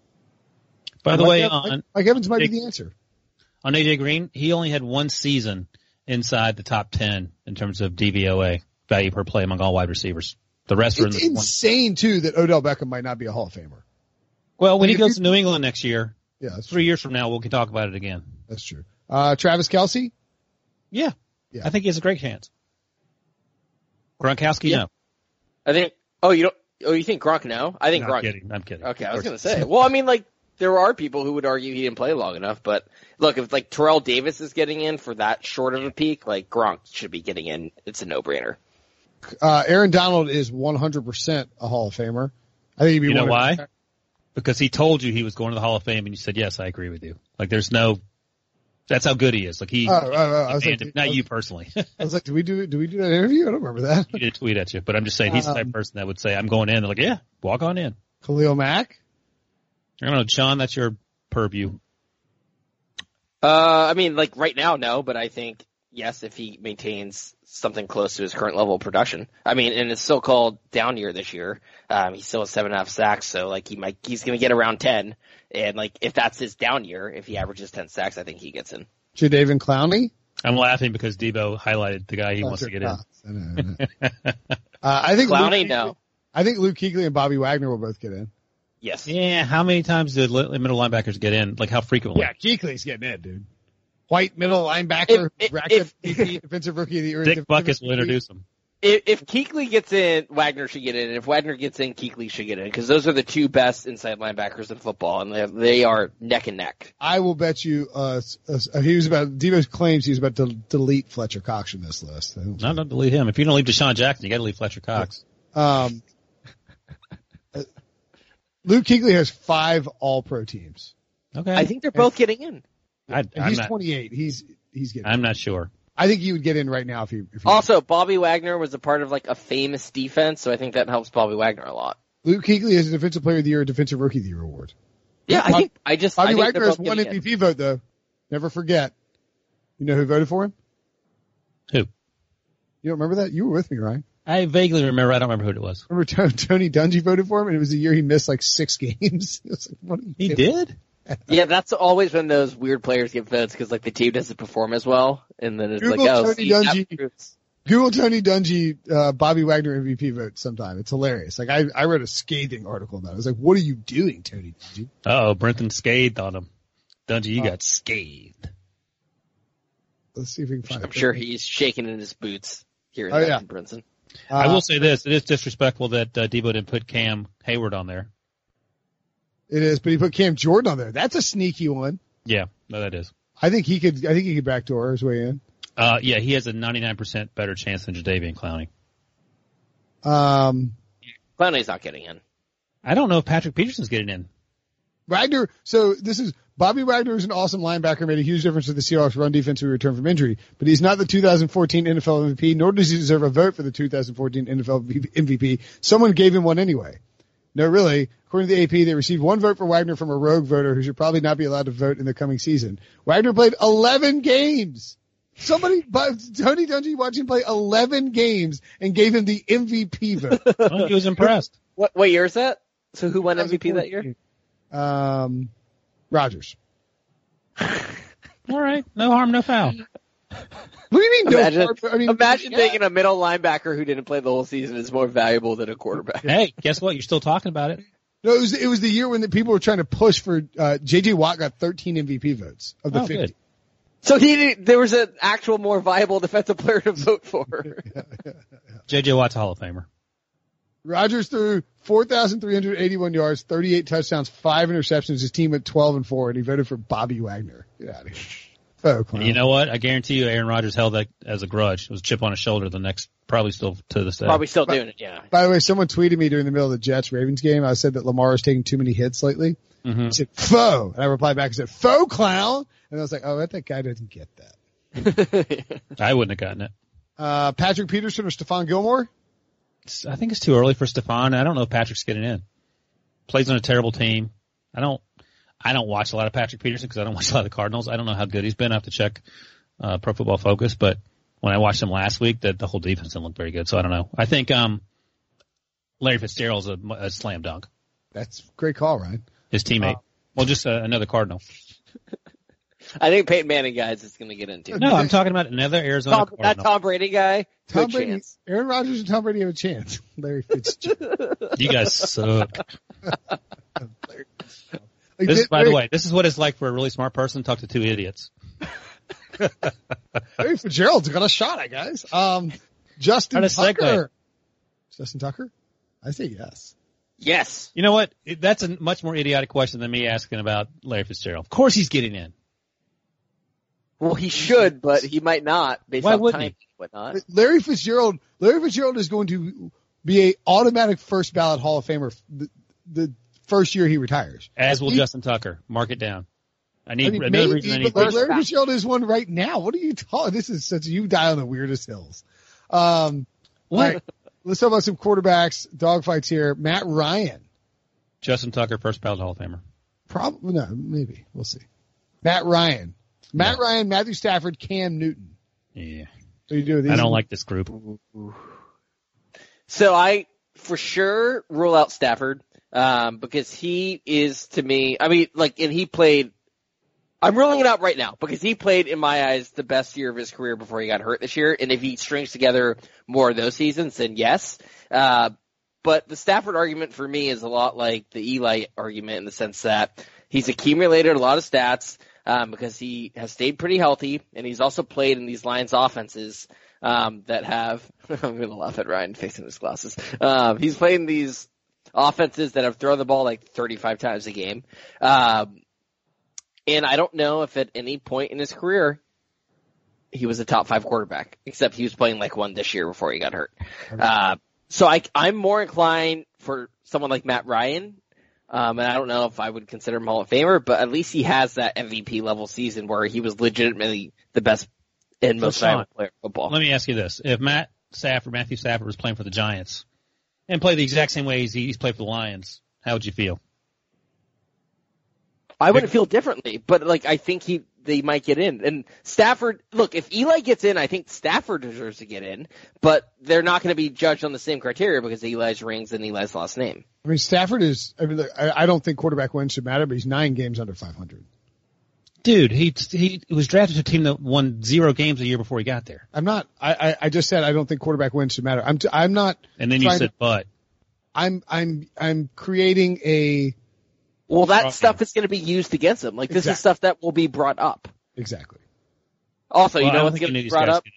the way, Mike Evans might be the answer. On AJ Green, he only had 1 season inside the top 10 in terms of DVOA, value per play among all wide receivers. The rest are in the insane too that Odell Beckham might not be a Hall of Famer. Well, when he goes to New England next year, yeah, 3 years from now, we can talk about it again. That's true. Travis Kelce? Yeah. I think he has a great chance. Gronkowski, no. I think, you think Gronk, no? I think Gronk. I'm kidding. Okay, I was going to say. Well, I mean, like, there are people who would argue he didn't play long enough, but look, if like Terrell Davis is getting in for that short of a peak, like Gronk should be getting in. It's a no-brainer. Aaron Donald is 100% a Hall of Famer. I think he'd be. You know why? Because he told you he was going to the Hall of Fame, and you said yes. I agree with you. Like there's no. That's how good he is. Like not you personally. I was like, do we do that interview? I don't remember that. He did tweet at you, but I'm just saying he's the type of person that would say, "I'm going in." They're like, "Yeah, walk on in." Khalil Mack. I don't know, Sean. That's your purview. I mean, like right now, no, but I think yes, if he maintains something close to his current level of production. I mean, in his so-called down year this year, he still has 7.5 sacks, so like he's going to get around 10. And like if that's his down year, if he averages 10 sacks, I think he gets in. Jadeveon Clowney. I'm laughing because Debo highlighted the guy he wants to get in. I think Clowney, no. I think Luke Kuechly and Bobby Wagner will both get in. Yes. Yeah. How many times did middle linebackers get in? Like how frequently? Yeah, Kuechly's getting in, dude. White middle linebacker, defensive rookie of the year. Dick Buckus will introduce him. If Kuechly gets in, Wagner should get in. And if Wagner gets in, Kuechly should get in because those are the 2 best inside linebackers in football, and they are neck and neck. I will bet you. Debo claims he's about to delete Fletcher Cox from this list. No, don't delete him. If you don't leave Deshaun Jackson, you got to leave Fletcher Cox. Luke Kuechly has 5 All-Pro teams. Okay, I think they're both getting in. He's 28. He's getting. I'm not sure. I think he would get in right now if he also, Bobby Wagner was a part of like a famous defense, so I think that helps Bobby Wagner a lot. Luke Kuechly has a Defensive Player of the Year, Defensive Rookie of the Year award. Yeah, Bobby Wagner has one MVP vote though. Never forget. You know who voted for him? Who? You don't remember that? You were with me, Ryan. I vaguely remember. I don't remember who it was. Remember Tony Dungy voted for him, and it was the year he missed like 6 games. It was like, what he did? Yeah, that's always when those weird players get votes because like the team doesn't perform as well, and then it's Google Tony Dungy. Google Tony Dungy, Bobby Wagner MVP vote sometime. It's hilarious. Like I wrote a scathing article about it. I was like, what are you doing, Tony Dungy? Oh, Brenton scathed on him. Dungy, you got scathed. Let's see if we can find it. I'm sure he's shaking in his boots hearing that from Brinson. I will say this. It is disrespectful that Debo didn't put Cam Hayward on there. It is, but he put Cam Jordan on there. That's a sneaky one. Yeah, no, that is. I think he could backdoor his way in. Yeah, he has a 99% better chance than Jadeveon Clowney. Clowney's not getting in. I don't know if Patrick Peterson's getting in. Wagner, so Bobby Wagner is an awesome linebacker, made a huge difference to the Seahawks run defense when he returned from injury, but he's not the 2014 NFL MVP, nor does he deserve a vote for the 2014 NFL MVP. Someone gave him one anyway. No, really. According to the AP, they received one vote for Wagner from a rogue voter who should probably not be allowed to vote in the coming season. Wagner played 11 games. Tony Dungy watched him play 11 games and gave him the MVP vote. Well, he was impressed. What year is that? So who won MVP that year? Rodgers. All right. No harm, no foul. What do you mean? Imagine thinking a middle linebacker who didn't play the whole season is more valuable than a quarterback. Hey, guess what? You're still talking about it. No, it was the year when the people were trying to push for J.J. Watt got 13 MVP votes of the 50. Good. So there was an actual more viable defensive player to vote for. J.J. Watt's a Hall of Famer. Rodgers threw 4,381 yards, 38 touchdowns, 5 interceptions. His team went 12-4, and he voted for Bobby Wagner. Get out of here. Oh, you know what? I guarantee you Aaron Rodgers held that as a grudge. It was a chip on his shoulder probably still to this day. Probably still doing it, yeah. By the way, someone tweeted me during the middle of the Jets-Ravens game. I said that Lamar is taking too many hits lately. Mm-hmm. He said, faux. And I replied back and said, faux clown. And I was like, oh, that guy doesn't get that. I wouldn't have gotten it. Patrick Peterson or Stephon Gilmore? I think it's too early for Stephon. I don't know if Patrick's getting in. Plays on a terrible team. I don't watch a lot of Patrick Peterson because I don't watch a lot of the Cardinals. I don't know how good he's been. I have to check Pro Football Focus. But when I watched him last week, the whole defense didn't look very good. So I don't know. I think Larry Fitzgerald's a slam dunk. That's a great call, Ryan. His teammate. Well, just another Cardinal. I think Peyton Manning guys is going to get into. No, I'm talking about another Arizona Cardinal. That Tom Brady guy. Tom Brady, chance. Aaron Rodgers and Tom Brady have a chance. Larry Fitzgerald. You guys suck. By the way, this is what it's like for a really smart person to talk to two idiots. Larry Fitzgerald's got a shot at guys. Justin Tucker. Justin Tucker? I say yes. Yes. You know what? That's a much more idiotic question than me asking about Larry Fitzgerald. Of course he's getting in. Well, he should, but he might not. Why wouldn't he? Whatnot. Larry Fitzgerald is going to be a automatic first ballot Hall of Famer the first year he retires. As will Justin Tucker. Mark it down. Larry Fitzgerald is one right now. What are you talking? This is you die on the weirdest hills. What? Right, let's talk about some quarterbacks, dogfights here. Matt Ryan. Justin Tucker, first ballot Hall of Famer. Probably, no, maybe. We'll see. Matt Ryan, Matthew Stafford, Cam Newton. Yeah. What do you do with these? I don't like this group. So I, for sure, rule out Stafford, because he is, to me, and he played, I'm ruling it out right now, because he played, in my eyes, the best year of his career before he got hurt this year, and if he strings together more of those seasons, then yes. But the Stafford argument for me is a lot like the Eli argument in the sense that he's accumulated a lot of stats, because he has stayed pretty healthy, and he's also played in these Lions offenses that have – I'm going to laugh at Ryan facing his glasses. He's played in these offenses that have thrown the ball like 35 times a game. And I don't know if at any point in his career he was a top 5 quarterback, except he was playing like one this year before he got hurt. So I'm more inclined for someone like Matt Ryan. And I don't know if I would consider him Hall of Famer, but at least he has that MVP level season where he was legitimately the best and most valuable player in football. Let me ask you this. If Matthew Stafford was playing for the Giants and played the exact same way he's played for the Lions, how would you feel? I wouldn't feel differently, but I think they might get in. And Stafford, look, if Eli gets in, I think Stafford deserves to get in, but they're not going to be judged on the same criteria because Eli's rings and Eli's last name. I mean, Stafford is, I don't think quarterback wins should matter, but he's 9 games under 500. Dude, he was drafted to a team that won 0 games a year before he got there. I just said I don't think quarterback wins should matter. I'm not. And then you said, but. I'm creating a. Well, that stuff is going to be used against him. This is stuff that will be brought up. Exactly. Also, you know what's going to be brought up?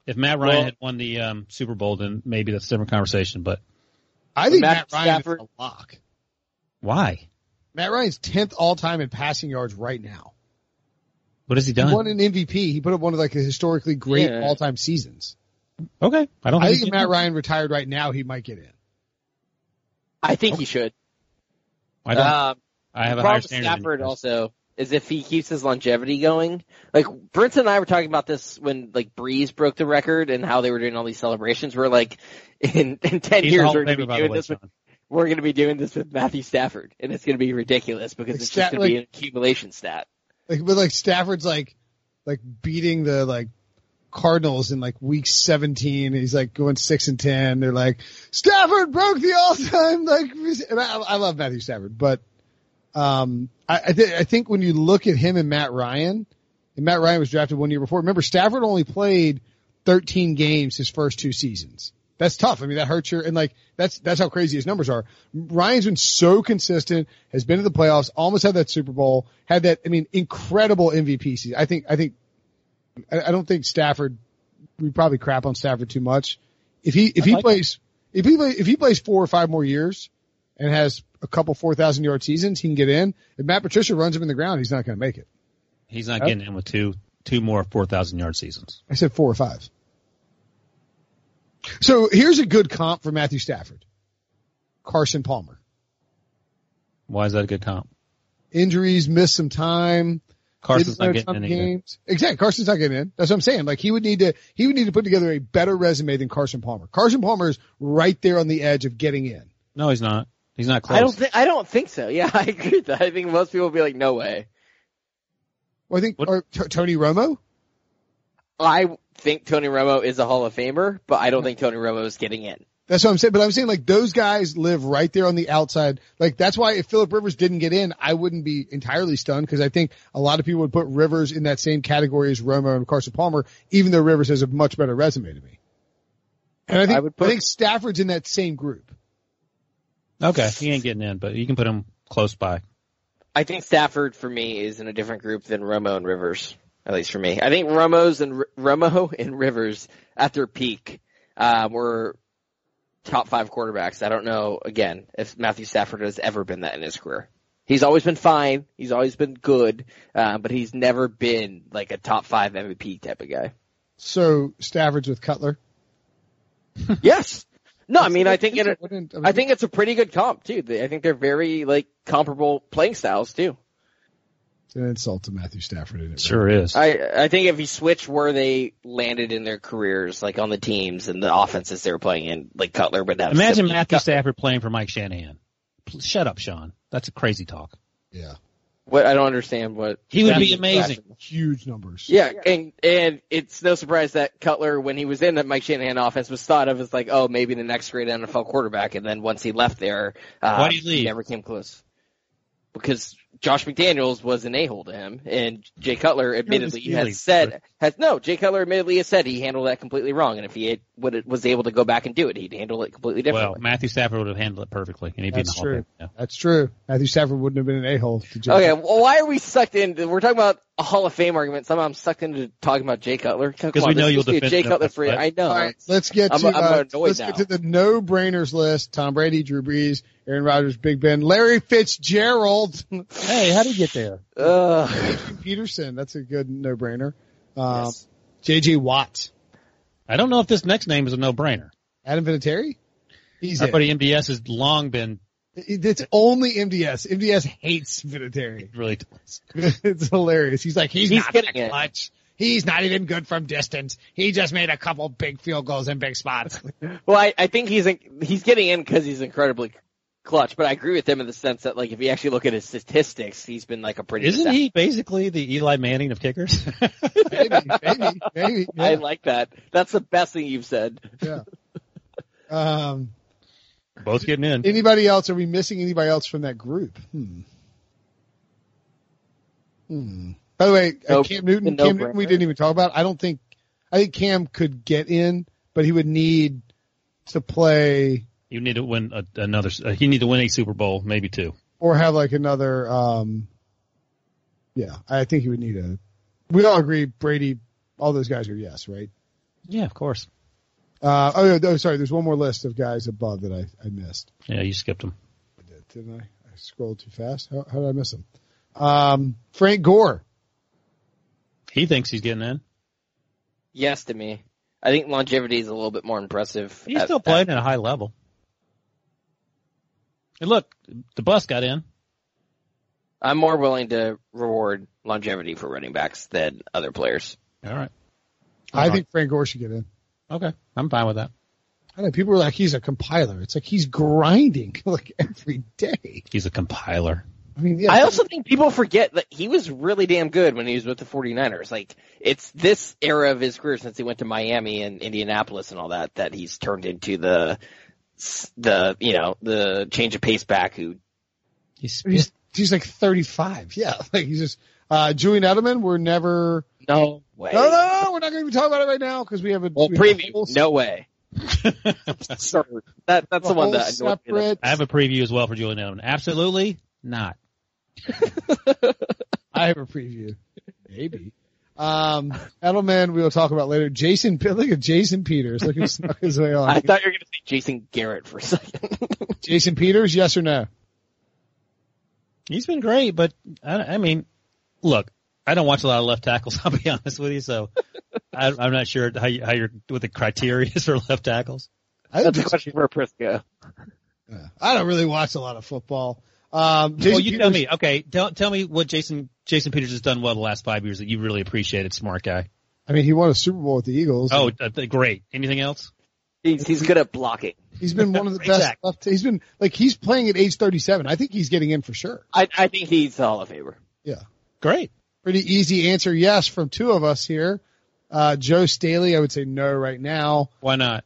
If Matt Ryan had won the Super Bowl, then maybe that's a different conversation. But I think Matt Ryan Stafford, is a lock. why? Matt Ryan's 10th all-time in passing yards right now. What has he done? He won an MVP. He put up one of like the historically great all-time seasons. Okay, I think if Matt Ryan retired right now, he might get in. I think he should. I don't. I have a higher Problem with standard. Stafford also is if he keeps his longevity going. Like Brinson and I were talking about this when like Breeze broke the record and how they were doing all these celebrations. We're like, in 10 years we're going to be doing this. We're going to be doing this with Matthew Stafford, and it's going to be ridiculous because it's just going to be an accumulation stat. But Stafford's like beating the Cardinals in like week 17. He's like going 6-10. They're like, Stafford broke the all-time and I love Matthew Stafford, but I think when you look at him and Matt Ryan was drafted 1 year before. Remember, Stafford only played 13 games his first 2 seasons. That's tough. I mean, that hurts and that's how crazy his numbers are. Ryan's been so consistent, has been to the playoffs, almost had that Super Bowl, had that, incredible MVP season. I don't think Stafford, we probably crap on Stafford too much. If he plays 4 or 5 more years and has a couple 4,000 yard seasons, he can get in. If Matt Patricia runs him in the ground, he's not going to make it. He's not getting in with two more 4,000 yard seasons. I said 4 or 5. So here's a good comp for Matthew Stafford. Carson Palmer. Why is that a good comp? Injuries, missed some time. Carson's not getting in games. Exactly. Carson's not getting in. That's what I'm saying. Like he would need to put together a better resume than Carson Palmer. Carson Palmer is right there on the edge of getting in. No, he's not. He's not close. I don't think so. Yeah, I agree with that. I think most people will be like, no way. Well, I think Tony Romo. I think Tony Romo is a Hall of Famer, but I don't think Tony Romo is getting in. That's what I'm saying. But I'm saying like those guys live right there on the outside. Like that's why if Phillip Rivers didn't get in, I wouldn't be entirely stunned because I think a lot of people would put Rivers in that same category as Romo and Carson Palmer, even though Rivers has a much better resume to me. And I think Stafford's in that same group. Okay, he ain't getting in, but you can put him close by. I think Stafford for me is in a different group than Romo and Rivers, at least for me. I think Romo and Rivers at their peak were top 5 quarterbacks. I don't know, again, if Matthew Stafford has ever been that in his career. He's always been fine. He's always been good, but he's never been like a top 5 MVP type of guy. So Stafford's with Cutler? Yes. No, I think it's a pretty good comp too. I think they're very like comparable playing styles too. It's an insult to Matthew Stafford, isn't it? Sure is. I think if you switch where they landed in their careers, like on the teams and the offenses they were playing in, like Cutler would have. Imagine Matthew Stafford playing for Mike Shanahan. Shut up, Sean. That's a crazy talk. Yeah. What I don't understand what he would be amazing. Huge numbers. Yeah, and it's no surprise that Cutler, when he was in that Mike Shanahan offense, was thought of as like, oh, maybe the next great NFL quarterback. And then once he left there, why did he leave? He never came close. Because Josh McDaniels was an a-hole to him, and Jay Cutler admittedly has said he handled that completely wrong, and if he was able to go back and do it, he'd handle it completely differently. Well, Matthew Stafford would have handled it perfectly, and he'd be in the Hall of Fame. Yeah. That's true. Matthew Stafford wouldn't have been an a-hole to Jay Okay, well, why are we sucked in? We're talking about a Hall of Fame argument. Somehow I'm sucked into talking about Jay Cutler. Because we know you'll defend Jay Cutler for I know. All right, let's get to the no-brainers list. Tom Brady, Drew Brees, Aaron Rodgers, Big Ben, Larry Fitzgerald. Hey, how did he get there? Peterson, that's a good no-brainer. Yes. J.J. Watt. I don't know if this next name is a no-brainer. Adam Vinatieri? He's Our buddy MDS has long been. It's only MDS. MDS hates Vinatieri. It really does. It's hilarious. He's like, he's not getting that clutch. He's not even good from distance. He just made a couple big field goals in big spots. Well, I think he's getting in because he's incredibly clutch, but I agree with him in the sense that, like, if you actually look at his statistics, he's been like a pretty. Isn't he basically the Eli Manning of kickers? maybe. Yeah. I like that. That's the best thing you've said. Yeah. Both getting in. Anybody else? Are we missing anybody else from that group? By the way, Cam Newton, we didn't even talk about. I think Cam could get in, but he would need to play. You need to win another. He need to win a Super Bowl, maybe 2, or have like another. Yeah, I think he would need a. We all agree Brady. All those guys are yes, right? Yeah, of course. Sorry. There's one more list of guys above that I missed. Yeah, you skipped him. I did, didn't I? I scrolled too fast. How did I miss him? Frank Gore. He thinks he's getting in. Yes to me. I think longevity is a little bit more impressive. He's still playing at a high level. And look, the bus got in. I'm more willing to reward longevity for running backs than other players. All right. I think Frank Gore should get in. Okay. I'm fine with that. I know people are like, he's a compiler. It's like he's grinding like every day. He's a compiler. I mean, yeah. I also think people forget that he was really damn good when he was with the 49ers. Like, it's this era of his career since he went to Miami and Indianapolis and all that he's turned into the change of pace back who he's like 35. Yeah. Like he's just, Julian Edelman, we're never. No way. No, we're not going to be talking about it right now because we have a preview. No way. Sorry. That's the one that separate. I have a preview as well for Julian Edelman. Absolutely not. I have a preview. Maybe. Edelman, we will talk about later. Look at Jason Peters. Look who snuck his way on. I thought you were going to say Jason Garrett for a second. Jason Peters, yes or no? He's been great, but I mean, look, I don't watch a lot of left tackles. I'll be honest with you, so I'm not sure how you're what the criteria is for left tackles. That's a question for Prisco. I don't really watch a lot of football. Tell me. Okay, tell me what Jason Peters has done well the last 5 years that you really appreciated. Smart guy. I mean, he won a Super Bowl with the Eagles. Oh, great. Anything else? He's good at blocking. He's been one of the best. He's playing at age 37. I think he's getting in for sure. I think he's the Hall of Famer. Yeah. Great. Pretty easy answer. Yes, from two of us here. Joe Staley, I would say no right now. Why not?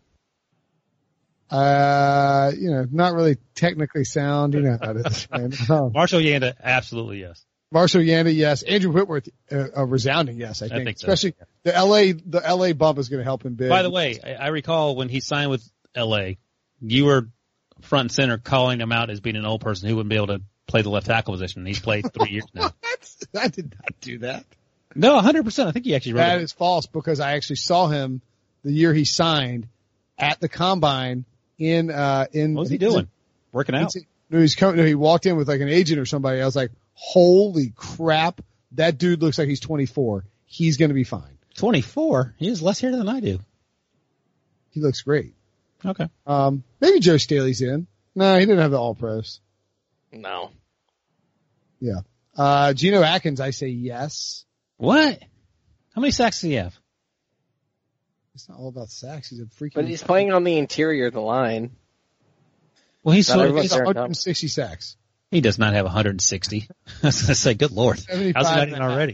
Not really technically sound. You know how it is, man. Marshall Yanda, absolutely yes. Marshall Yanda, yes. Andrew Whitworth, a resounding yes, I think so. Especially the LA bump is going to help him big. By the way, I recall when he signed with LA, you were front and center calling him out as being an old person who wouldn't be able to play the left tackle position. He's played 3 years now. I did not do that. No, 100%. I think he actually wrote that. Is false because I actually saw him the year he signed at the combine in. What was he doing? Working out? He walked in with like an agent or somebody. I was like, holy crap. That dude looks like he's 24. He's going to be fine. 24? He has less hair than I do. He looks great. Okay. Maybe Joe Staley's in. No, he didn't have the All-Pros. No. Yeah. Geno Atkins, I say yes. What? How many sacks does he have? It's not all about sacks. He's a freaking. But he's playing on the interior of the line. Well, he's 160 sacks. He does not have 160. I was going to say, good Lord. How's he not in already?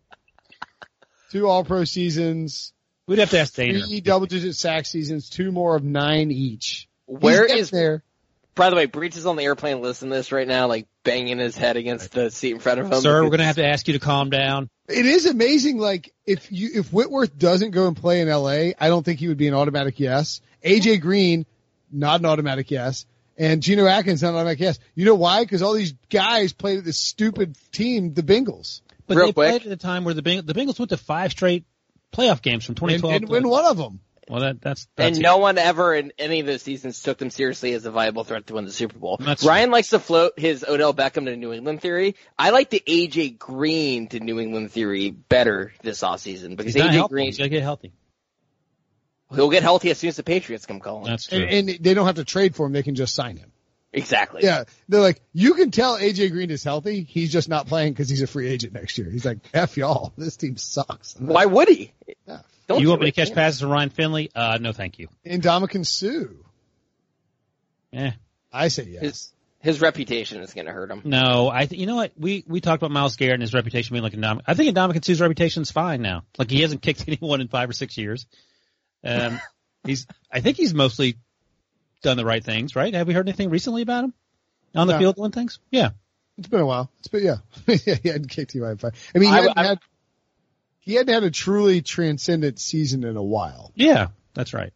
2 All-Pro seasons. We'd have to ask Dana. 3 double-digit sack seasons, 2 more of 9 each. Where is there? By the way, Breach is on the airplane listening to this right now, like banging his head against the seat in front of him. Sir, we're going to have to ask you to calm down. It is amazing. Like if Whitworth doesn't go and play in LA, I don't think he would be an automatic yes. AJ Green, not an automatic yes. And Geno Atkins, not an automatic yes. You know why? Because all these guys played at this stupid team, the Bengals. But they played at a time where the Bengals went to 5 straight playoff games from 2012. And win one of them. Well, that's and no one ever in any of those seasons took them seriously as a viable threat to win the Super Bowl. That's Ryan likes to float his Odell Beckham to New England theory. I like the AJ Green to New England theory better this offseason because AJ Green, he's gonna get healthy. He'll get healthy as soon as the Patriots come calling. That's true. And they don't have to trade for him; they can just sign him. Exactly. Yeah, they're like, you can tell AJ Green is healthy. He's just not playing because he's a free agent next year. He's like, F y'all, this team sucks. Why would he? Yeah. You want me to catch passes from Ryan Finley? No, thank you. Ndamukong Suh. Yeah. I say yes. His reputation is going to hurt him. No, you know what? We talked about Myles Garrett and his reputation being like Ndamukong. I think Ndamukong Suh's reputation is fine now. Like he hasn't kicked anyone in 5 or 6 years. I think he's mostly done the right things, right? Have we heard anything recently about him on the field doing things? Yeah. It's been a while. He hadn't kicked you in 5. I mean, he hadn't had a truly transcendent season in a while. Yeah, that's right.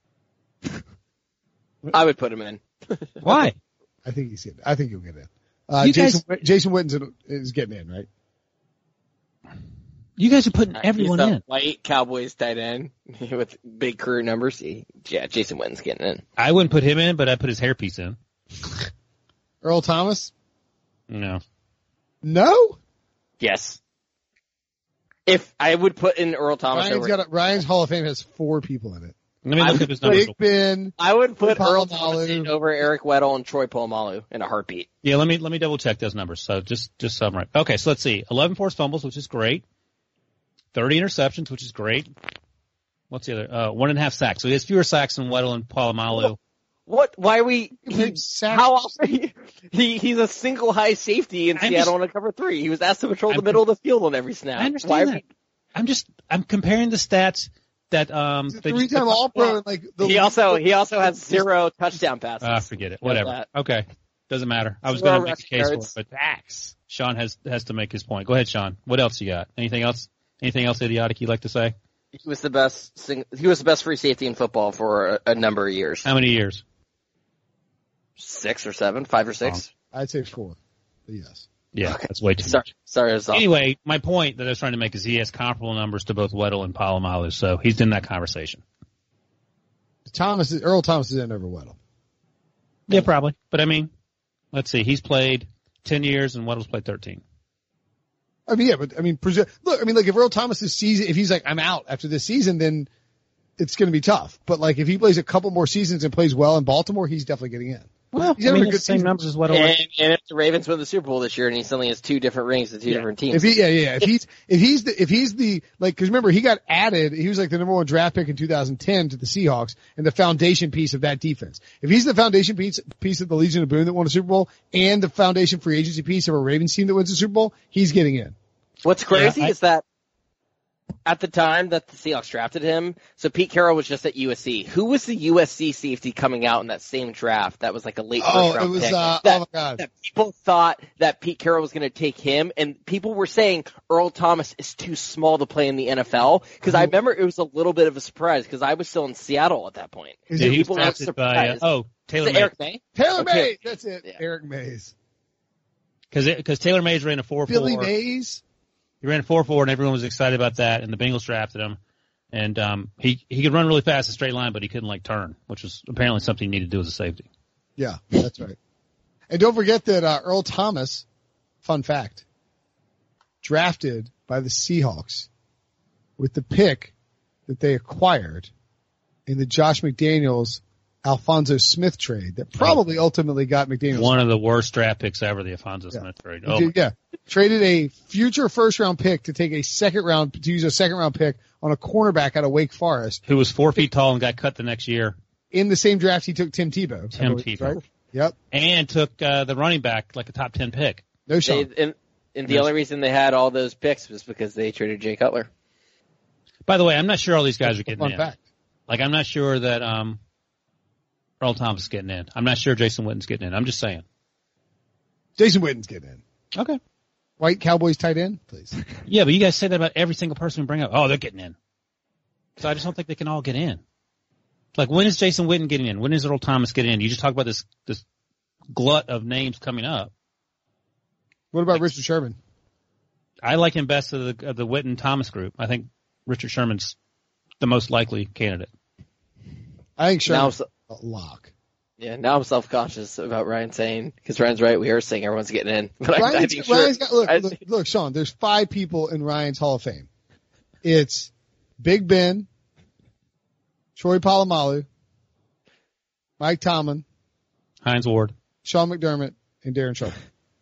I would put him in. Why? I think he's good. I think he'll get in. Jason Witten is getting in, right? You guys are putting everyone He's the in. white Cowboys tight end with big career numbers. Yeah, Jason Witten's getting in. I wouldn't put him in, but I'd put his hairpiece in. Earl Thomas? No. No? Yes. If I would put in Earl Thomas Ryan's Hall of Fame has 4 people in it. Let me look up his numbers. Big Ben. I would put Earl Polamalu. Thomas in over Eric Weddle and Troy Polamalu in a heartbeat. Yeah, let me double check those numbers. So just so I'm right. Okay, so let's see. 11 forced fumbles, which is great. 30 interceptions, which is great. What's the other? 1.5 sacks. So he has fewer sacks than Weddle and Polamalu. What? Why are we? How Sacks. he's a single high safety in Seattle in a cover 3. He was asked to patrol the middle of the field on every snap. I understand that. I'm comparing the stats that He's a 3-time All-Pro. He also has 0 touchdown passes. Forget it. Whatever. Okay, doesn't matter. I was 0 going to make a case for yards. it, but Sean has to make his point. Go ahead, Sean. What else you got? Anything else? Anything else idiotic you'd like to say? He was the best free safety in football for a number of years. How many years? 6 or 7, 5 or 6. I'd say 4. But yes. Yeah, that's way too much. Sorry. Anyway, my point that I was trying to make is he has comparable numbers to both Weddle and Polamalu, so he's in that conversation. Earl Thomas is in over Weddle. Yeah, probably. But I mean, let's see. He's played 10 years and Weddle's played 13. Look, if Earl Thomas's season, if he's like, I'm out after this season, then it's going to be tough. But like, if he plays a couple more seasons and plays well in Baltimore, he's definitely getting in. Well, he's having a good same season. numbers as Weddle. And if the Ravens win the Super Bowl this year and he suddenly has 2 different rings to 2 different teams. If he's the cause remember, he got added, he was like the number 1 draft pick in 2010 to the Seahawks and the foundation piece of that defense. If he's the foundation piece of the Legion of Boom that won a Super Bowl and the foundation free agency piece of a Ravens team that wins a Super Bowl, he's getting in. What's crazy is that at the time that the Seahawks drafted him, so Pete Carroll was just at USC. Who was the USC safety coming out in that same draft that was like a late first round pick? Oh my God. That people thought that Pete Carroll was going to take him, and people were saying Earl Thomas is too small to play in the NFL, because I remember it was a little bit of a surprise, because I was still in Seattle at that point. Yeah, he was People were drafted by, Taylor May. Eric May? Taylor Mays. That's it. Yeah. Eric Mays. Because Taylor Mays ran a 4.4. Billy Mays. He ran a 4.4 and everyone was excited about that, and the Bengals drafted him. And he could run really fast a straight line, but he couldn't turn, which was apparently something he needed to do as a safety. Yeah, that's right. And don't forget that Earl Thomas, fun fact, drafted by the Seahawks with the pick that they acquired in the Josh McDaniels Alfonso Smith trade that probably ultimately got McDaniels. One of the worst draft picks ever, the Alfonso Smith trade. Oh, yeah. Traded a future first round pick to use a second round pick on a cornerback out of Wake Forest. Who was 4 feet tall and got cut the next year. In the same draft, he took Tim Tebow. Right? Yep. And took the running back like a top 10 pick. No shot. And the only reason they had all those picks was because they traded Jay Cutler. By the way, I'm not sure all these guys are getting in. Fact. Like, I'm not sure that Earl Thomas is getting in. I'm not sure Jason Witten's getting in. I'm just saying. Jason Witten's getting in. Okay. White Cowboys tight end, please. Yeah, but you guys say that about every single person we bring up. Oh, they're getting in. So I just don't think they can all get in. Like, when is Jason Witten getting in? When is Earl Thomas getting in? You just talk about this glut of names coming up. What about Richard Sherman? I like him best of the Witten Thomas group. I think Richard Sherman's the most likely candidate. I think Sherman's a lock. Yeah, now I'm self-conscious about Ryan saying, because Ryan's right, we are saying everyone's getting in. But look, Sean, there's 5 people in Ryan's Hall of Fame. It's Big Ben, Troy Polamalu, Mike Tomlin, Hines Ward, Sean McDermott, and Darren Sharp.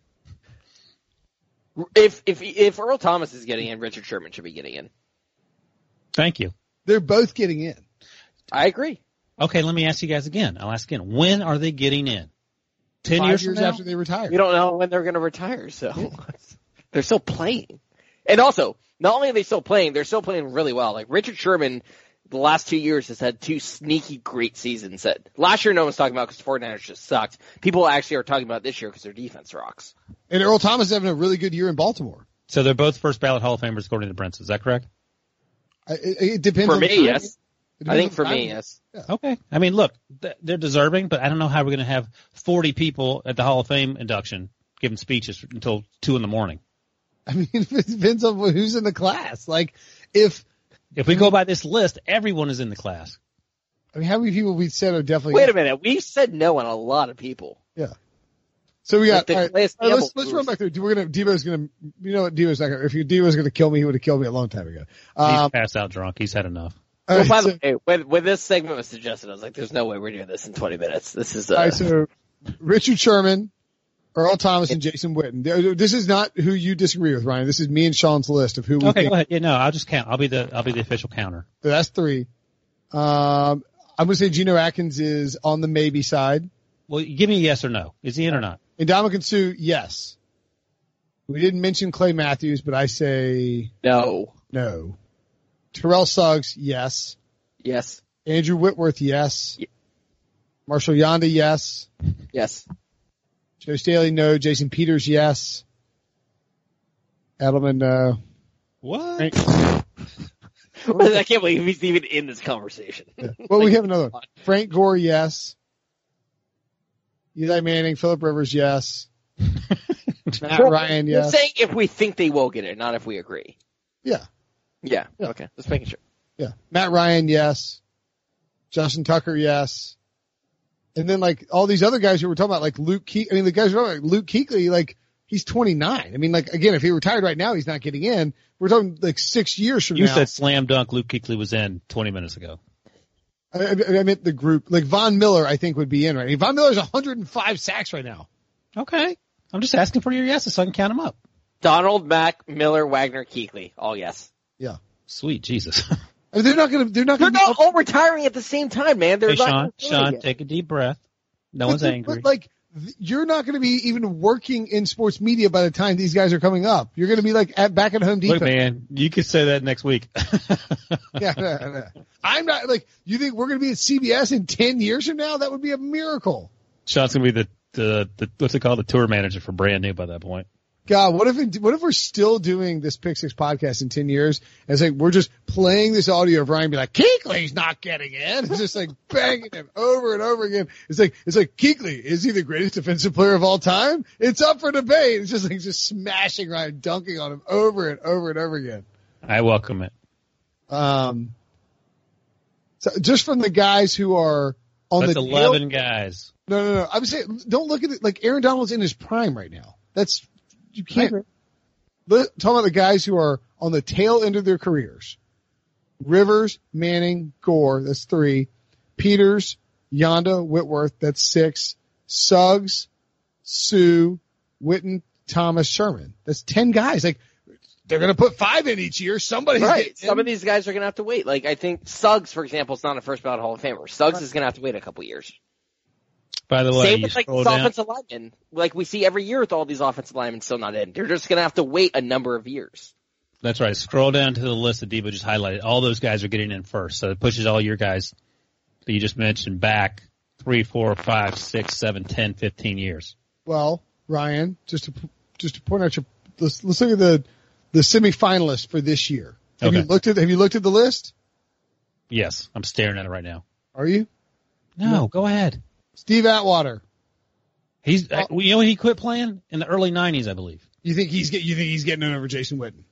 If Earl Thomas is getting in, Richard Sherman should be getting in. Thank you. They're both getting in. I agree. Okay, let me ask you guys again. I'll ask again. When are they getting in? 10 years from now? After they retire. We don't know when they're going to retire, so they're still playing. And also, not only are they still playing, they're still playing really well. Like Richard Sherman, the last 2 years has had 2 sneaky great seasons that last year no one's talking about because the 49ers just sucked. People actually are talking about this year because their defense rocks. And Earl Thomas is having a really good year in Baltimore. So they're both first ballot Hall of Famers according to Brent's. Is that correct? It depends. For me, yes. I think for me, yes. Yeah. Okay. I mean, look, they're deserving, but I don't know how we're going to have 40 people at the Hall of Fame induction giving speeches until 2 a.m. I mean, it depends on who's in the class. Like, if we go by this list, everyone is in the class. I mean, how many people we said are definitely? Wait a minute, we said no on a lot of people. Yeah. So we got. Like let's run back through. Debo's gonna. You know what? Debo's not gonna. If Debo's gonna kill me, he would have killed me a long time ago. He's passed out drunk. He's had enough. Well, by the way, when this segment was suggested, I was like, "There's no way we're doing this in 20 minutes." This is. All right, so Richard Sherman, Earl Thomas, and Jason Witten. This is not who you disagree with, Ryan. This is me and Sean's list of who we Okay, think. go ahead. Yeah, no, I'll just count. I'll be the official counter. So that's 3. I'm gonna say Geno Atkins is on the maybe side. Well, give me a yes or no. Is he in or not? Ndamukong Suh, yes. We didn't mention Clay Matthews, but I say no. Terrell Suggs, yes. Yes. Andrew Whitworth, yes. Marshall Yanda, yes. Yes. Joe Staley, no. Jason Peters, yes. Edelman, no. What? I can't believe he's even in this conversation. Yeah. Well, we have another one. Frank Gore, yes. Eli Manning, Phillip Rivers, yes. Matt Ryan, yes. You're saying if we think they will get it, not if we agree. Yeah. Yeah. Okay. Just making sure. Yeah. Matt Ryan, yes. Justin Tucker, yes. And then like all these other guys who we're talking about, like Luke Kuechly, I mean, the guys we're talking about, like Luke Kuechly, like he's 29. I mean, like again, if he retired right now, he's not getting in. We're talking like 6 years from now. You said slam dunk Luke Kuechly was in 20 minutes ago. I meant the group. Like Von Miller, I think would be in right. I mean, Von Miller's 105 sacks right now. Okay. I'm just asking for your yeses so I can count them up. Donald, Mack, Miller, Wagner, Kuechly. All yes. Yeah. Sweet Jesus. I mean, they're not all retiring at the same time, man. They're hey, Sean, take a deep breath. No one's angry. But like, you're not going to be even working in sports media by the time these guys are coming up. You're going to be like back at Home Depot. Look, man, you could say that next week. Yeah. I'm not like, you think we're going to be at CBS in 10 years from now? That would be a miracle. Sean's going to be the what's it called? The tour manager for Brand New by that point. God, what if we're still doing this Pick Six podcast in 10 years? And it's like, we're just playing this audio of Ryan be like, Kuechly's not getting in. It's just like banging him over and over again. It's like Kuechly, is he the greatest defensive player of all time? It's up for debate. It's just smashing Ryan, dunking on him over and over and over again. I welcome it. So just from the guys who are on That's the 11 guys. No. I would say, don't look at it like Aaron Donald's in his prime right now. You can't. Talking about the guys who are on the tail end of their careers. Rivers, Manning, Gore, that's 3. Peters, Yanda, Whitworth, that's 6. Suggs, Suh, Witten, Thomas, Sherman. That's 10 guys. Like, they're going to put 5 in each year. Somebody's right. Some of these guys are going to have to wait. Like, I think Suggs, for example, is not a first ballot Hall of Famer. Suggs is going to have to wait a couple years. By the way, same with like these offensive linemen. Like we see every year with all these offensive linemen still not in. They're just going to have to wait a number of years. That's right. Scroll down to the list that Debo just highlighted. All those guys are getting in first. So it pushes all your guys that you just mentioned back 3, 4, 5, 6, 7, 10, 15 years. Well, Ryan, just to point out let's look at the semifinalists for this year. Have you looked at the list? Yes. I'm staring at it right now. Are you? No, go ahead. Steve Atwater. He's when he quit playing in the early 90s, I believe. You think he's getting in over Jason Witten?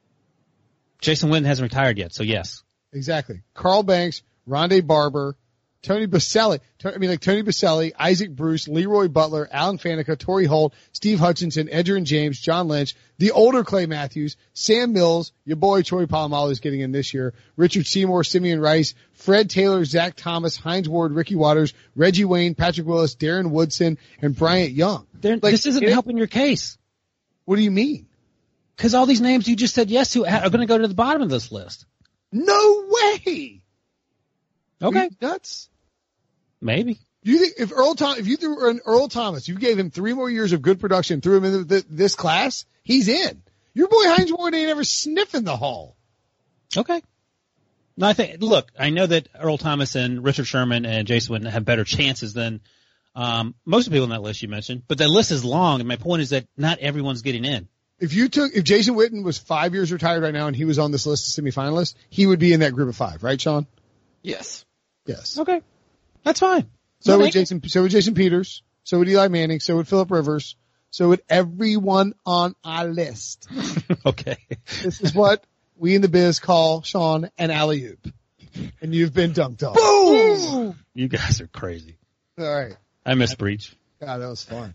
Jason Witten hasn't retired yet, so yes. Exactly. Carl Banks, Rondé Barber, Tony Baselli, Isaac Bruce, Leroy Butler, Alan Faneca, Torrey Holt, Steve Hutchinson, Edgerrin James, John Lynch, the older Clay Matthews, Sam Mills, your boy Troy Polamalu is getting in this year, Richard Seymour, Simeon Rice, Fred Taylor, Zach Thomas, Hines Ward, Ricky Waters, Reggie Wayne, Patrick Willis, Darren Woodson, and Bryant Young. This isn't helping your case. What do you mean? Because all these names you just said yes to are going to go to the bottom of this list. No way! Okay. Are you nuts? Maybe. Do you think if you threw an Earl Thomas, you gave him 3 more years of good production, threw him into this class, he's in. Your boy Hines Ward ain't ever sniffing the hall. Okay. No, I know that Earl Thomas and Richard Sherman and Jason Witten have better chances than most of the people on that list you mentioned, but that list is long, and my point is that not everyone's getting in. If Jason Witten was 5 years retired right now and he was on this list of semifinalists, he would be in that group of 5, right, Sean? Yes. Yes. Okay. That's fine. So would Jason Peters. So would Eli Manning. So would Phillip Rivers. So would everyone on our list. Okay. This is what we in the biz call, Sean, an alley-oop. And you've been dunked on. Boom! You guys are crazy. All right. I miss Breach. God, that was fun.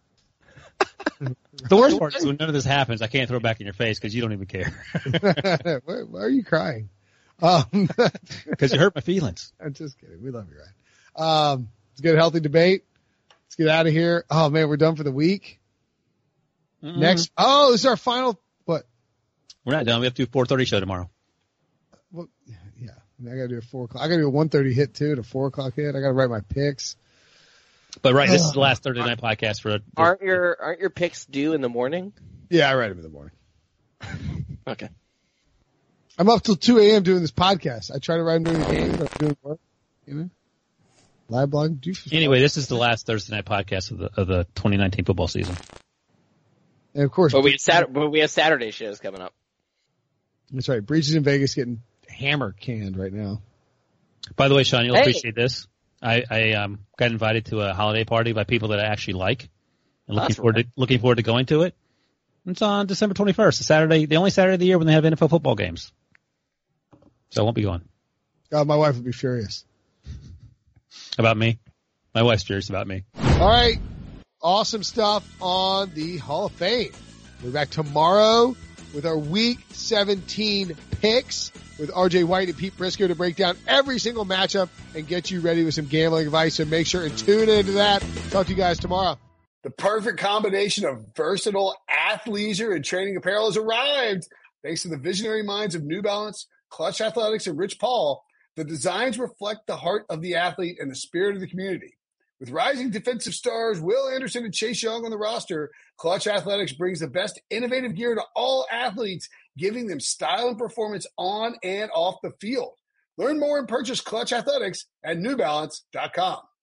The worst part is when none of this happens, I can't throw it back in your face because you don't even care. Why are you crying? Because you hurt my feelings. I'm just kidding. We love you, Ryan. Let's get a healthy debate. Let's get out of here. Oh man, we're done for the week. Mm-mm. Next. This is our final. What? We're not done. We have to do a 4:30 show tomorrow. Well, yeah. I gotta do a 4 o'clock. I gotta do a 1:30 hit too, and a 4 o'clock hit. I gotta write my picks. But right, this is the last Thursday night podcast for. Aren't your picks due in the morning? Yeah, I write them in the morning. Okay. I'm up till 2 a.m. doing this podcast. I try to write them during the game, but I'm doing work. You know, live blog. Anyway, this is the last Thursday night podcast of the 2019 football season. And of course, but we have Saturday shows coming up. That's right. Breach is in Vegas getting hammer canned right now. By the way, Sean, you'll appreciate this. I got invited to a holiday party by people that I actually like, and looking forward to going to it. It's on December 21st, the only Saturday of the year when they have NFL football games. So I won't be going. God, my wife would be furious. About me? My wife's furious about me. All right. Awesome stuff on the Hall of Fame. We'll be back tomorrow with our Week 17 picks with RJ White and Pete Briscoe to break down every single matchup and get you ready with some gambling advice. So make sure and tune into that. Talk to you guys tomorrow. The perfect combination of versatile athleisure and training apparel has arrived. Thanks to the visionary minds of New Balance, Clutch Athletics, and Rich Paul, the designs reflect the heart of the athlete and the spirit of the community. With rising defensive stars Will Anderson and Chase Young on the roster, Clutch Athletics brings the best innovative gear to all athletes, giving them style and performance on and off the field. Learn more and purchase Clutch Athletics at NewBalance.com.